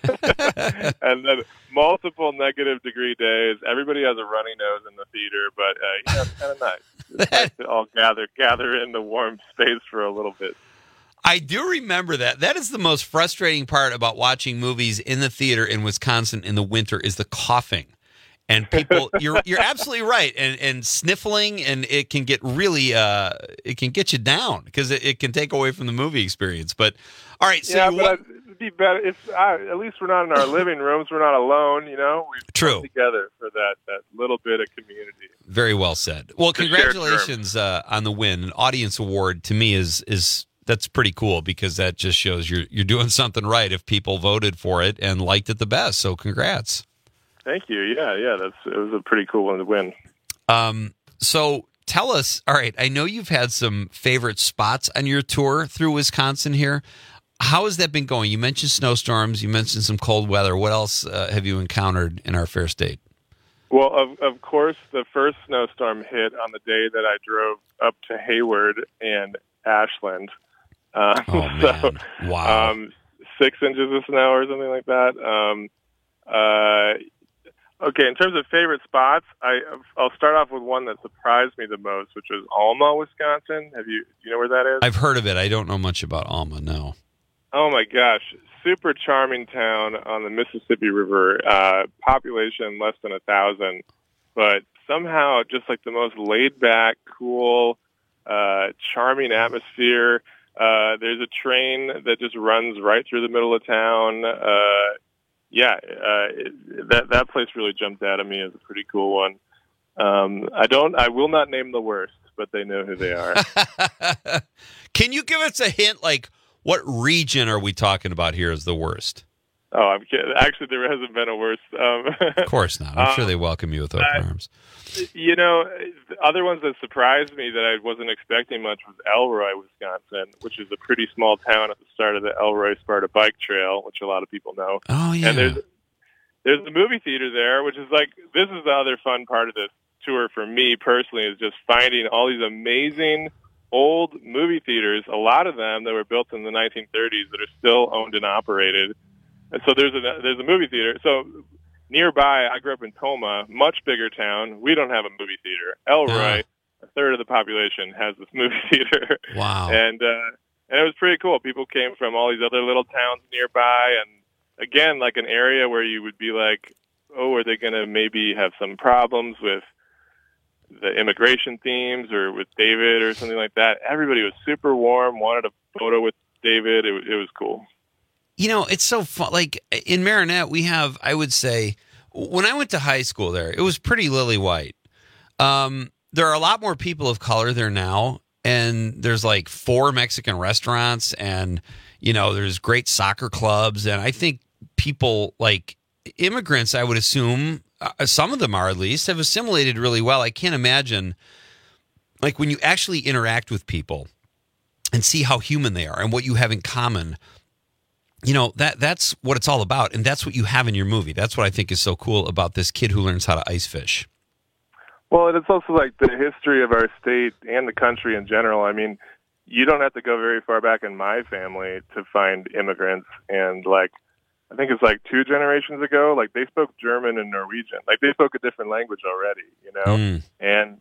and then multiple -degree days. Everybody has a runny nose in the theater, but it's kind of nice. It's nice to all gather in the warm space for a little bit. I do remember that. That is the most frustrating part about watching movies in the theater in Wisconsin in the winter is the coughing. And people, you're absolutely right. And sniffling, and it can get really, it can get you down because it can take away from the movie experience. But all right, so it'd be better if at least we're not in our living rooms. We're not alone. You know, we've come together for that little bit of community. Very well said. Well, congratulations on the win. An audience award to me is. That's pretty cool because that just shows you're doing something right if people voted for it and liked it the best. So congrats. Thank you. Yeah, it was a pretty cool one to win. So tell us, all right, I know you've had some favorite spots on your tour through Wisconsin here. How has that been going? You mentioned snowstorms, you mentioned some cold weather. What else have you encountered in our fair state? Well, of course, the first snowstorm hit on the day that I drove up to Hayward and Ashland. Man. Wow. 6 inches of snow or something like that. Okay, in terms of favorite spots, I'll start off with one that surprised me the most, which was Alma, Wisconsin. Do you know where that is? I've heard of it. I don't know much about Alma, no. Oh my gosh, super charming town on the Mississippi River. Population less than 1,000, but somehow just like the most laid back, cool, charming atmosphere. There's a train that just runs right through the middle of town. That place really jumped out at me as a pretty cool one. I will not name the worst, but they know who they are. Can you give us a hint? Like, what region are we talking about here as the worst? Oh, I'm kidding. Actually, there hasn't been a worse. Of course not. I'm sure they welcome you with open arms. You know, the other ones that surprised me that I wasn't expecting much was Elroy, Wisconsin, which is a pretty small town at the start of the Elroy-Sparta Bike Trail, which a lot of people know. Oh, yeah. And there's the movie theater there, which is like, this is the other fun part of this tour for me personally, is just finding all these amazing old movie theaters, a lot of them that were built in the 1930s that are still owned and operated. And so there's a movie theater. So nearby, I grew up in Toma, much bigger town. We don't have a movie theater. Elroy, a third of the population, has this movie theater. Wow. And it was pretty cool. People came from all these other little towns nearby, and again, like an area where you would be like, are they going to maybe have some problems with the immigration themes or with David or something like that. Everybody was super warm, wanted a photo with David. It was cool. It's so fun. Like in Marinette, we have, I would say, when I went to high school there, it was pretty lily white. There are a lot more people of color there now, and there's like 4 Mexican restaurants, and there's great soccer clubs, and I think people like immigrants, I would assume, some of them are at least, have assimilated really well. I can't imagine, like when you actually interact with people and see how human they are and what you have in common, that's what it's all about, and that's what you have in your movie. That's what I think is so cool about this kid who learns how to ice fish. Well, it's also like the history of our state and the country in general. I mean, you don't have to go very far back in my family to find immigrants. And like, I think it's like 2 generations ago, like they spoke German and Norwegian. Like they spoke a different language already, and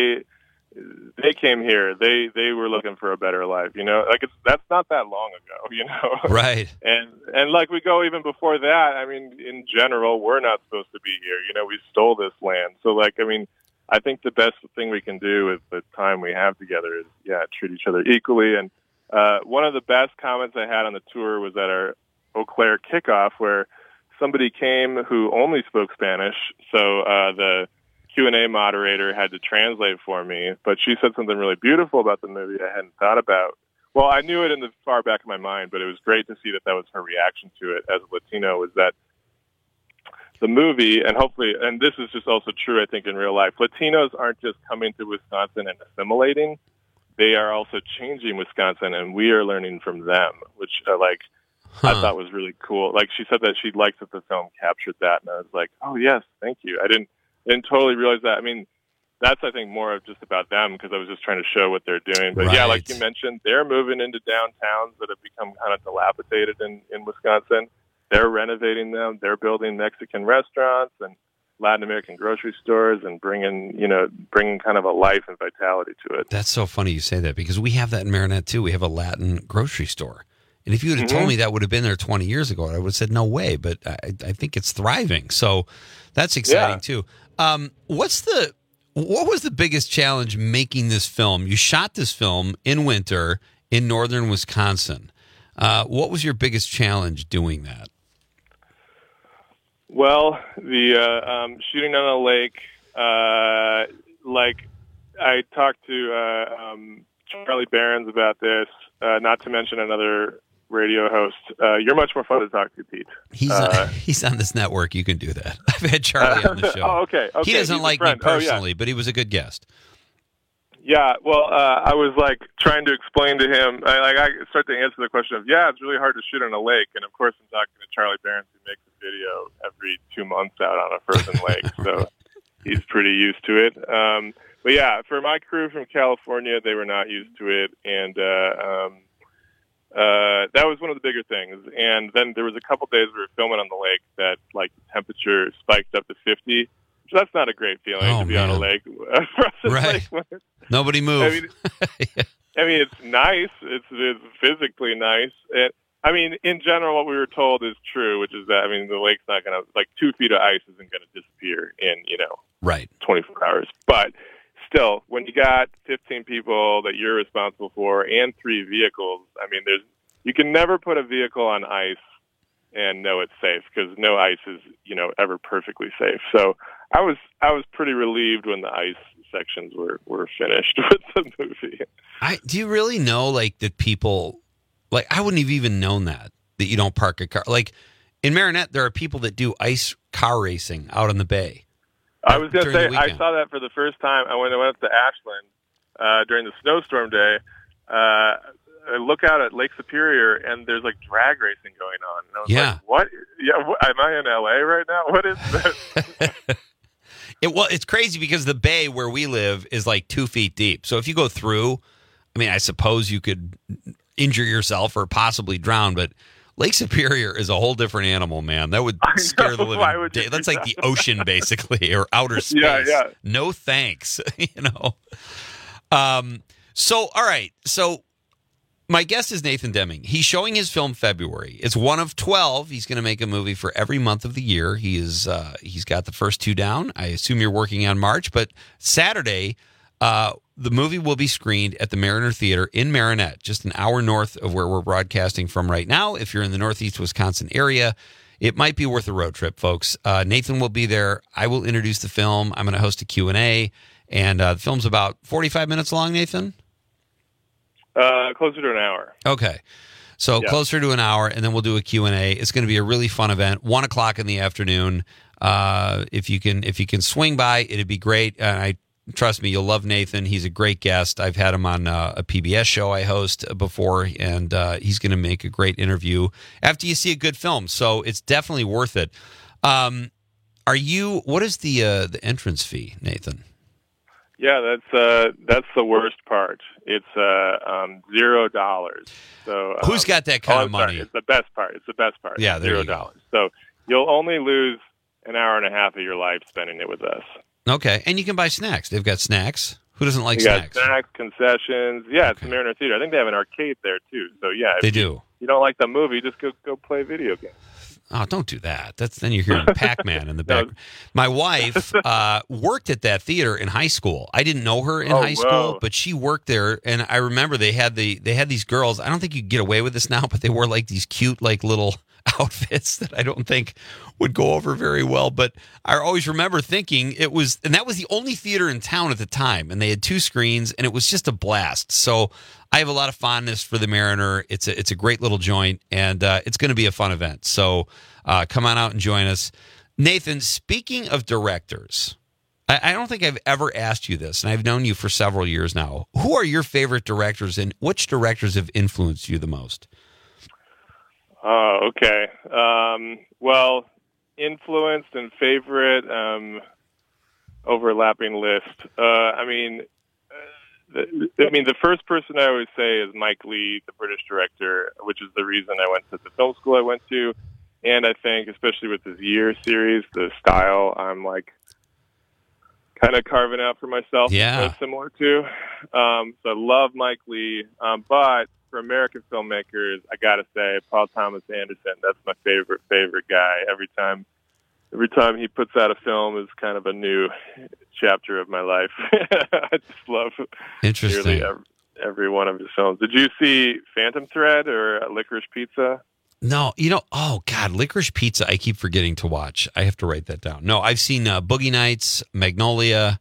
they came here. They were looking for a better life, like that's not that long ago, Right. And like we go even before that. I mean, in general, we're not supposed to be here. We stole this land. So like, I mean, I think the best thing we can do with the time we have together is, treat each other equally. And one of the best comments I had on the tour was at our Eau Claire kickoff, where somebody came who only spoke Spanish. So the Q&A moderator had to translate for me, but she said something really beautiful about the movie I hadn't thought about. Well, I knew it in the far back of my mind, but it was great to see that was her reaction to it as a Latino, was that the movie, and hopefully, and this is just also true, I think, in real life, Latinos aren't just coming to Wisconsin and assimilating. They are also changing Wisconsin, and we are learning from them, which I thought was really cool. Like, she said that she likes that the film captured that, and I was like, oh, yes, thank you. I didn't totally realize that. I mean, that's, I think, more of just about them, because I was just trying to show what they're doing. But yeah, like you mentioned, they're moving into downtowns that have become kind of dilapidated in Wisconsin. They're renovating them. They're building Mexican restaurants and Latin American grocery stores and bringing kind of a life and vitality to it. That's so funny you say that, because we have that in Marinette too. We have a Latin grocery store. And if you would have told me that would have been there 20 years ago, I would have said no way, but I think it's thriving. So that's exciting too. What was the biggest challenge making this film? You shot this film in winter in northern Wisconsin. What was your biggest challenge doing that? Well, the shooting on a lake, I talked to Charlie Behrens about this, not to mention another radio host. You're much more fun to talk to, Pete. He's on this network. You can do that. I've had Charlie on the show. Oh, okay. He doesn't like me personally, but he was a good guest. Yeah, well, I was trying to explain to him. I start to answer the question of, it's really hard to shoot on a lake, and of course I'm talking to Charlie Behrens, who makes a video every 2 months out on a frozen lake, so he's pretty used to it. But yeah, for my crew from California, they were not used to it, and that was one of the bigger things. And then there was a couple days we were filming on the lake that the temperature spiked up to 50. So that's not a great feeling to be on a lake. Right. Nobody moved. I mean, it's nice. It's physically nice. And, in general, what we were told is true, which is that, the lake's not going to, 2 feet of ice isn't going to disappear in, 24 hours. But still, when you got 15 people that you're responsible for and 3 vehicles, you can never put a vehicle on ice and know it's safe, because no ice is, ever perfectly safe. So I was pretty relieved when the ice sections were finished with the movie. Do you really know, that people, I wouldn't have even known that you don't park a car. In Marinette, there are people that do ice car racing out on the bay. I was going to say, I saw that for the first time when I went up to Ashland during the snowstorm day. I look out at Lake Superior, and there's drag racing going on. And I was like, what? Yeah, am I in LA right now? What is this? It's crazy, because the bay where we live is 2 feet deep. So if you go through, I suppose you could injure yourself or possibly drown, but Lake Superior is a whole different animal, man. That would scare the living day. That's like the ocean, basically, or outer space. Yeah. No thanks, So, all right. So My guest is Nathan Deming. He's showing his film February. It's one of 12. He's going to make a movie for every month of the year. He's got the first 2 down. I assume you're working on March, but Saturday, the movie will be screened at the Mariner Theater in Marinette, just an hour north of where we're broadcasting from right now. If you're in the Northeast Wisconsin area, it might be worth a road trip, folks. Nathan will be there. I will introduce the film. I'm going to host a Q&A, and the film's about 45 minutes long, Nathan? Closer to an hour. Okay. So closer to an hour, and then we'll do a Q&A. It's going to be a really fun event, 1 o'clock in the afternoon. If you can swing by, it'd be great. Trust me, you'll love Nathan. He's a great guest. I've had him on a PBS show I host before, and he's going to make a great interview after you see a good film. So it's definitely worth it. What is the entrance fee, Nathan? Yeah, that's the worst part. It's $0. So who's got that kind of money? Sorry, it's the best part. Yeah, there $0. So you'll only lose an hour and a half of your life spending it with us. Okay, and you can buy snacks. They've got snacks. Who doesn't like snacks? Got snacks, concessions. Yeah, it's the Mariner Theater. I think they have an arcade there too. So yeah, they do. You don't like the movie, just go play video games. Oh, don't do that. Then you're hearing Pac-Man in the back. My wife worked at that theater in high school. I didn't know her in high school, but she worked there, and I remember they had these girls. I don't think you could get away with this now, but they wore like these cute like little outfits that I don't think would go over very well. But I always remember thinking that was the only theater in town at the time, and they had 2 screens, and it was just a blast. So I have a lot of fondness for the Mariner. It's a great little joint, and it's going to be a fun event. So come on out and join us. Nathan, speaking of directors, I don't think I've ever asked you this, and I've known you for several years now. Who are your favorite directors, and which directors have influenced you the most? Oh, okay. Well, influenced and favorite, overlapping list. The first person I always say is Mike Leigh, the British director, which is the reason I went to the film school I went to. And I think, especially with his Year series, the style I'm like kind of carving out for myself. Yeah. Similar to. So I love Mike Leigh. But for American filmmakers, I got to say Paul Thomas Anderson. That's my favorite guy. Every time he puts out a film is kind of a new chapter of my life. I just love nearly every one of his films. Did you see Phantom Thread or Licorice Pizza? No, oh God, Licorice Pizza, I keep forgetting to watch. I have to write that down. No, I've seen Boogie Nights, Magnolia.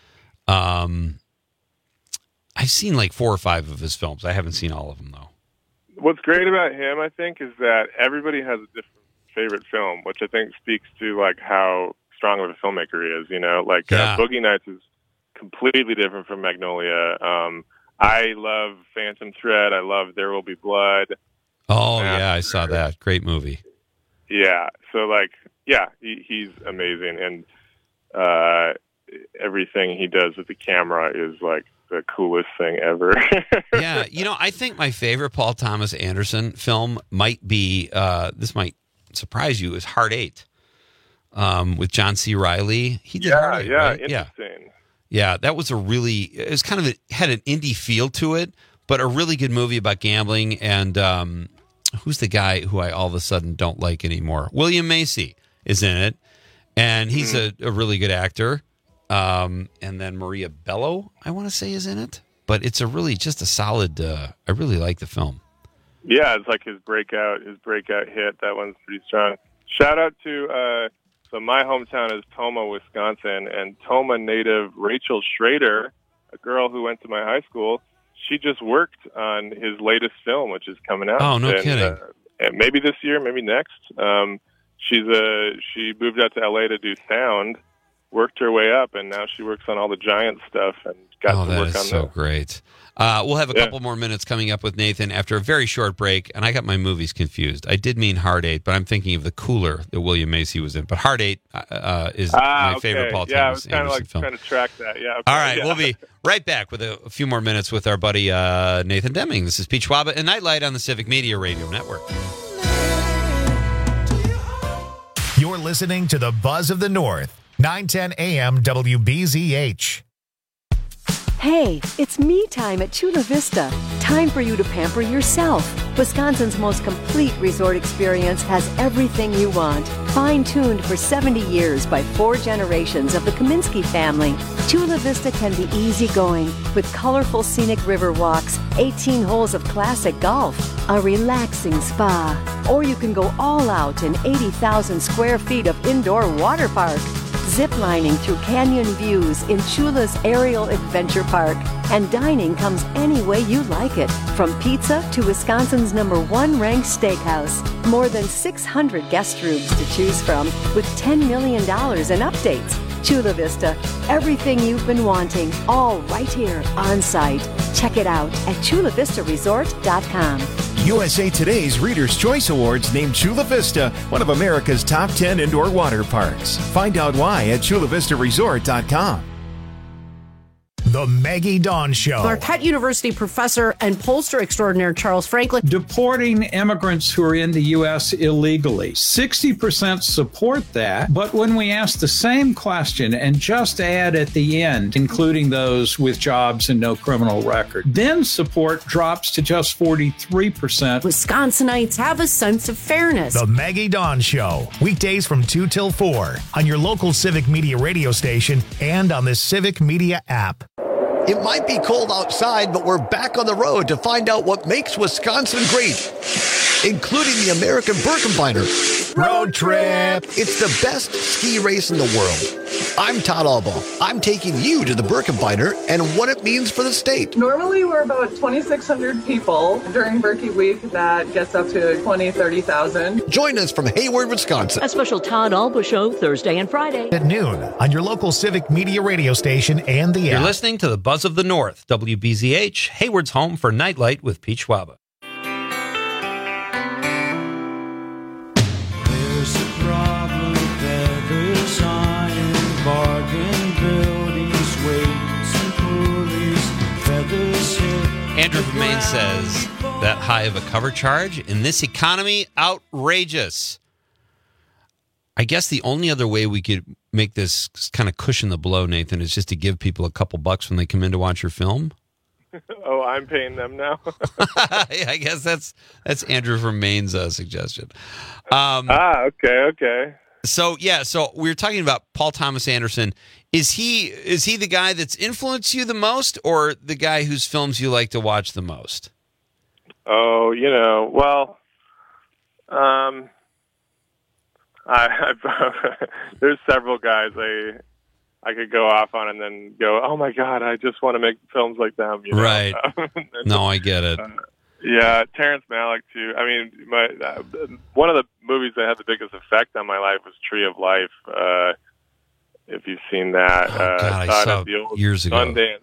I've seen like 4 or 5 of his films. I haven't seen all of them, though. What's great about him, I think, is that everybody has a different favorite film, which I think speaks to like how strong of a filmmaker he is. Boogie Nights is completely different from Magnolia. I love Phantom Thread. I love There Will Be Blood. Oh, yeah, I saw that. Great movie. Yeah. So, he's amazing. And everything he does with the camera is, like, the coolest thing ever. Yeah. I think my favorite Paul Thomas Anderson film might be, this might surprise you, is Heart 8 with John C. Reilly. He did Heart 8, right? Interesting. Yeah, that was it was kind of had an indie feel to it, but a really good movie about gambling. And who's the guy who I all of a sudden don't like anymore? William Macy is in it, and he's a really good actor. And then Maria Bello, I want to say, is in it. But it's just a solid, I really like the film. Yeah, it's like his breakout hit. That one's pretty strong. Shout out to, so my hometown is Tomah, Wisconsin, and Tomah native Rachel Schrader, a girl who went to my high school, she just worked on his latest film, which is coming out. Oh, no kidding. Maybe this year, maybe next. She moved out to LA to do sound, worked her way up, and now she works on all the Giant stuff and got to work on that. Oh, that is so great. We'll have a couple more minutes coming up with Nathan after a very short break, and I got my movies confused. I did mean Heart 8, but I'm thinking of the Cooler that William Macy was in. But Heart 8 is my favorite Paul Thomas Anderson film. Trying to track that. Yeah. Okay. All right, we'll be right back with a few more minutes with our buddy Nathan Deming. This is Pete Schwaba and Nightlight on the Civic Media Radio Network. You're listening to the Buzz of the North, 910 AM WBZH. Hey, it's me time at Chula Vista. Time for you to pamper yourself. Wisconsin's most complete resort experience has everything you want. Fine-tuned for 70 years by 4 generations of the Kaminsky family, Chula Vista can be easygoing with colorful scenic river walks, 18 holes of classic golf, a relaxing spa, or you can go all out in 80,000 square feet of indoor water park. Ziplining through canyon views in Chula's Aerial Adventure Park. And dining comes any way you like it, from pizza to Wisconsin's #1 ranked steakhouse. More than 600 guest rooms to choose from with $10 million in updates. Chula Vista, everything you've been wanting, all right here on site. Check it out at chulavistaresort.com. USA Today's Reader's Choice Awards named Chula Vista one of America's top 10 indoor water parks. Find out why at chulavistaresort.com. The Maggie Dawn Show. Marquette University professor and pollster extraordinaire Charles Franklin. Deporting immigrants who are in the U.S. illegally. 60% support that, but when we ask the same question and just add at the end, including those with jobs and no criminal record, then support drops to just 43%. Wisconsinites have a sense of fairness. The Maggie Dawn Show. Weekdays from 2 till 4 on your local Civic Media radio station and on the Civic Media app. It might be cold outside, but we're back on the road to find out what makes Wisconsin great, including the American Birkebeiner Road Trip. It's the best ski race in the world. I'm Todd Albaugh. I'm taking you to the Birkebeiner and what it means for the state. Normally, we're about 2,600 people. During Birkie Week, that gets up to 20,000, 30,000. Join us from Hayward, Wisconsin. A special Todd Albaugh show Thursday and Friday at noon on your local Civic Media radio station and the app. You're listening to the Buzz of the North, WBZH, Hayward's home for Nightlight with Pete Schwaba. There's a problem, feathers iron, bargain buildings, weights and pulleys, feathers hit. Andrew from Maine says that high of a cover charge in this economy, outrageous. I guess the only other way we could make this kind of cushion the blow, Nathan, is just to give people a couple bucks when they come in to watch your film. Oh, I'm paying them now. I guess that's Andrew from Maine's suggestion. Okay. So we were talking about Paul Thomas Anderson. Is he the guy that's influenced you the most, or the guy whose films you like to watch the most? Oh, there's several guys I could go off on and then go, oh my God, I just want to make films like them. You know? Right. No, I get it. Yeah, Terrence Malick too. I mean, one of the movies that had the biggest effect on my life was Tree of Life. If you've seen that, I saw it at the years ago. Sundance.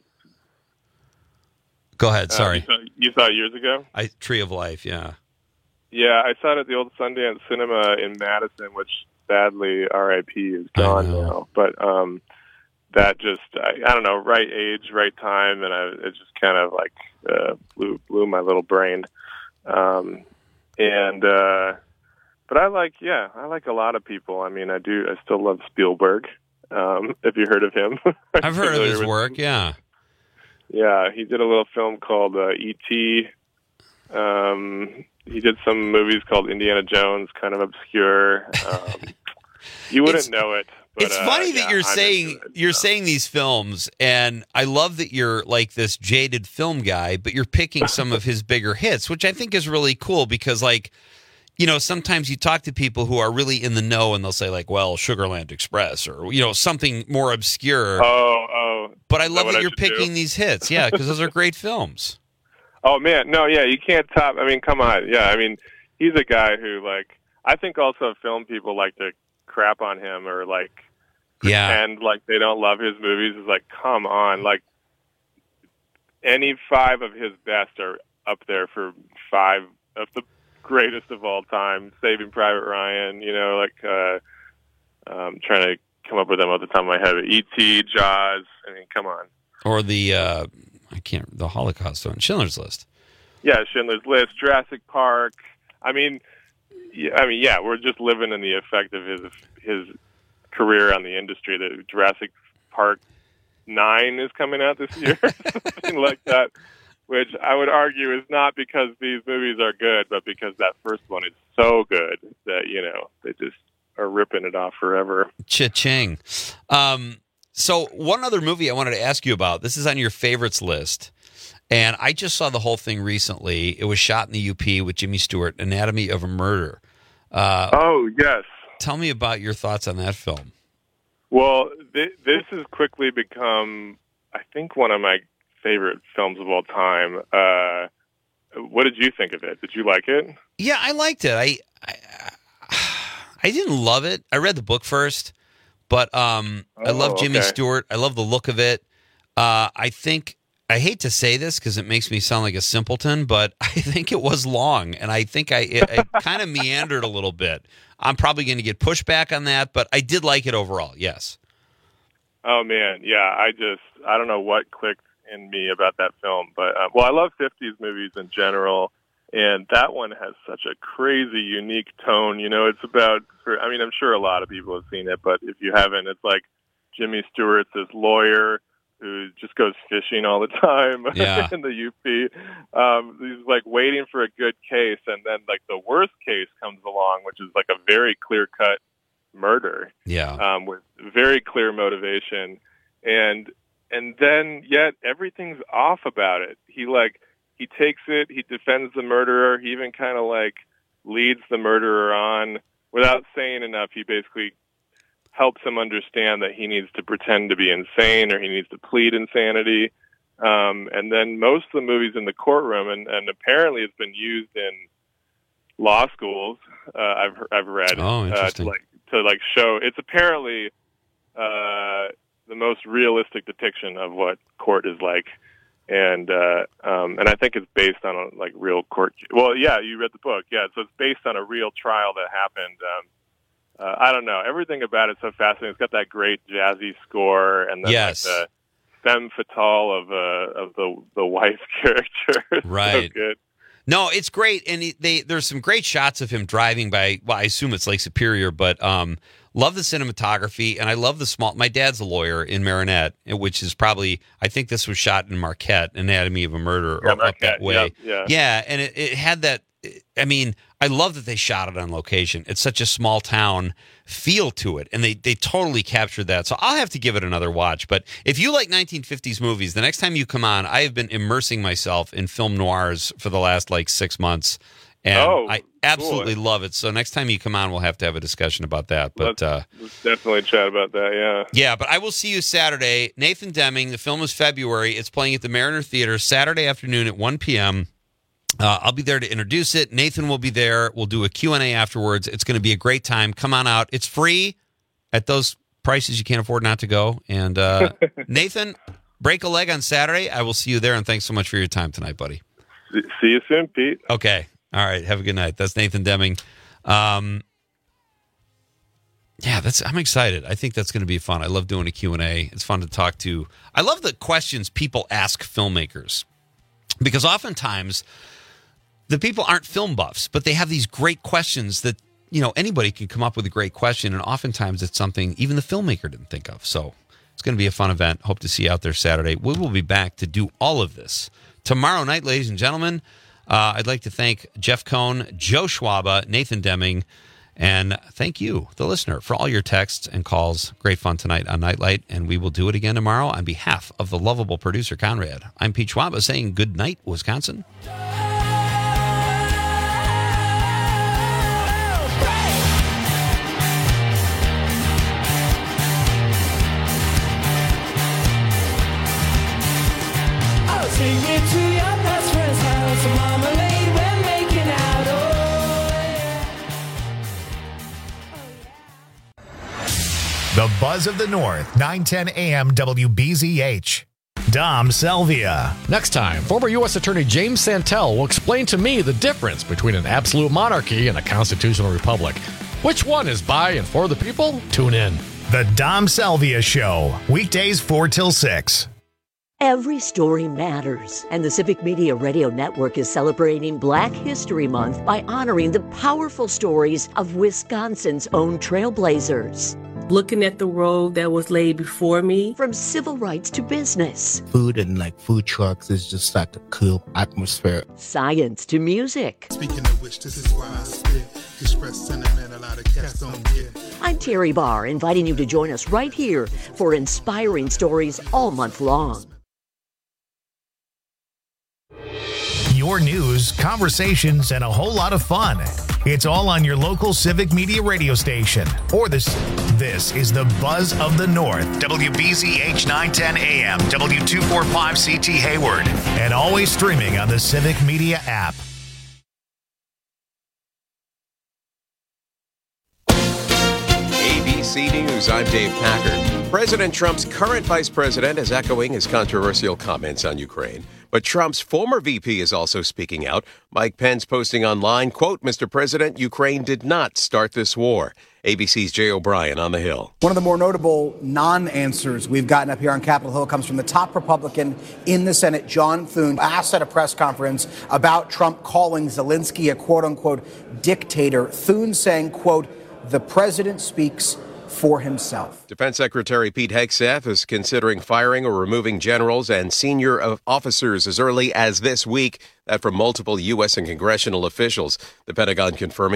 Go ahead. Sorry, you saw it years ago. Tree of Life. Yeah. Yeah, I saw it at the old Sundance Cinema in Madison, which sadly R.I.P. is gone now. But that just, I don't know, right age, right time, and it just kind of like blew my little brain. But I like a lot of people. I mean, I still love Spielberg. If you heard of him. I've heard of his work, yeah. Yeah, he did a little film called E.T. He did some movies called Indiana Jones, kind of obscure. You wouldn't know it. But, it's funny that you're saying these films, and I love that you're like this jaded film guy, but you're picking some of his bigger hits, which I think is really cool because, like, you know, sometimes you talk to people who are really in the know, and they'll say like, "Well, Sugarland Express," or something more obscure. Oh. But I love that you're picking these hits, yeah, because those are great films. Oh man, no, yeah, you can't top. I mean, come on, yeah. I mean, he's a guy who, like, I think also film people like to crap on him or like pretend like they don't love his movies. Is like, come on, like any 5 of his best are up there for 5 of the greatest of all time. Saving Private Ryan, I'm trying to come up with them off the top of my head. E.T., Jaws. I mean, come on. Or the Holocaust one, Schindler's List. Yeah, Schindler's List, Jurassic Park. I mean, we're just living in the effect of his career on the industry. The Jurassic Park 9 is coming out this year, something like that, which I would argue is not because these movies are good, but because that first one is so good that, they just are ripping it off forever. Cha-ching. So one other movie I wanted to ask you about, this is on your favorites list, and I just saw the whole thing recently. It was shot in the UP with Jimmy Stewart, Anatomy of a Murder. Oh, yes. Tell me about your thoughts on that film. Well, this has quickly become, I think, one of my favorite films of all time. What did you think of it? Did you like it? Yeah, I liked it. I didn't love it. I read the book first, but I love Jimmy Stewart. I love the look of it. I hate to say this because it makes me sound like a simpleton, but I think it was long, and I think it kind of meandered a little bit. I'm probably going to get pushback on that, but I did like it overall, yes. Oh, man, yeah. I don't know what clicked in me about that film, but, I love 50s movies in general, and that one has such a crazy, unique tone. It's about, I'm sure a lot of people have seen it, but if you haven't, it's like Jimmy Stewart's this lawyer who just goes fishing all the time in the UP. He's like waiting for a good case, and then like the worst case comes along, which is like a very clear-cut murder. With very clear motivation, and then yet everything's off about it. He takes it, he defends the murderer, he even kind of like leads the murderer on without saying enough. He basically helps him understand that he needs to pretend to be insane, or he needs to plead insanity. And then most of the movies in the courtroom, and apparently it's been used in law schools. I've read to show it's apparently the most realistic depiction of what court is like. And I think it's based on a real court. Well, yeah, you read the book. Yeah, so it's based on a real trial that happened. I don't know. Everything about it's so fascinating. It's got that great jazzy score, and then the femme fatale of the wife character. Right. So good. No, it's great, and there's some great shots of him driving by. Well, I assume it's Lake Superior, but love the cinematography, and I love the small. My dad's a lawyer in Marinette, which is probably, I think this was shot in Marquette, Anatomy of a Murder, or up that way. Yeah, and it had that. I mean, I love that they shot it on location. It's such a small town feel to it, and they totally captured that. So I'll have to give it another watch. But if you like 1950s movies, the next time you come on, I have been immersing myself in film noirs for the last 6 months, and I absolutely love it. So next time you come on, we'll have to have a discussion about that. But let's definitely chat about that. Yeah. Yeah, but I will see you Saturday. Nathan Deming. The film is February. It's playing at the Mariner Theater Saturday afternoon at 1 p.m. I'll be there to introduce it. Nathan will be there. We'll do a Q&A afterwards. It's going to be a great time. Come on out. It's free at those prices you can't afford not to go. And Nathan, break a leg on Saturday. I will see you there, and thanks so much for your time tonight, buddy. See you soon, Pete. Okay. All right. Have a good night. That's Nathan Deming. I'm excited. I think that's going to be fun. I love doing a Q&A. It's fun to talk to. I love the questions people ask filmmakers, because oftentimes the people aren't film buffs, but they have these great questions that, anybody can come up with a great question, and oftentimes it's something even the filmmaker didn't think of. So it's going to be a fun event. Hope to see you out there Saturday. We will be back to do all of this tomorrow night, ladies and gentlemen. I'd like to thank Jeff Cohn, Joe Schwaba, Nathan Deming, and thank you, the listener, for all your texts and calls. Great fun tonight on Nightlight, and we will do it again tomorrow. On behalf of the lovable producer, Conrad, I'm Pete Schwaba saying good night, Wisconsin. Take me to your best friend's house, marmalade, we're making out, The Buzz of the North, 910 AM WBZH. Dom Salvia. Next time, former U.S. Attorney James Santel will explain to me the difference between an absolute monarchy and a constitutional republic. Which one is by and for the people? Tune in. The Dom Salvia Show, weekdays 4 till 6. Every story matters, and the Civic Media Radio Network is celebrating Black History Month by honoring the powerful stories of Wisconsin's own trailblazers. looking at the road that was laid before me. From civil rights to business. Food and like food trucks is just like a cool atmosphere. Science to music. Speaking of which, this is why I spit. Express sentiment a lot of cats don't get. I'm Terry Barr, inviting you to join us right here for inspiring stories all month long. Your news, conversations, and a whole lot of fun. It's all on your local Civic Media radio station. Or this is the Buzz of the North. WBZH 910 AM, W245CT Hayward. And always streaming on the Civic Media app. ABC News, I'm Dave Packard. President Trump's current vice president is echoing his controversial comments on Ukraine. But Trump's former VP is also speaking out. Mike Pence posting online, quote, Mr. President, Ukraine did not start this war. ABC's Jay O'Brien on the Hill. One of the more notable non-answers we've gotten up here on Capitol Hill comes from the top Republican in the Senate, John Thune, asked at a press conference about Trump calling Zelensky a quote-unquote dictator. Thune saying, quote, the president speaks for himself. Defense Secretary Pete Hegseth is considering firing or removing generals and senior officers as early as this week. That from multiple U.S. and congressional officials. The Pentagon confirming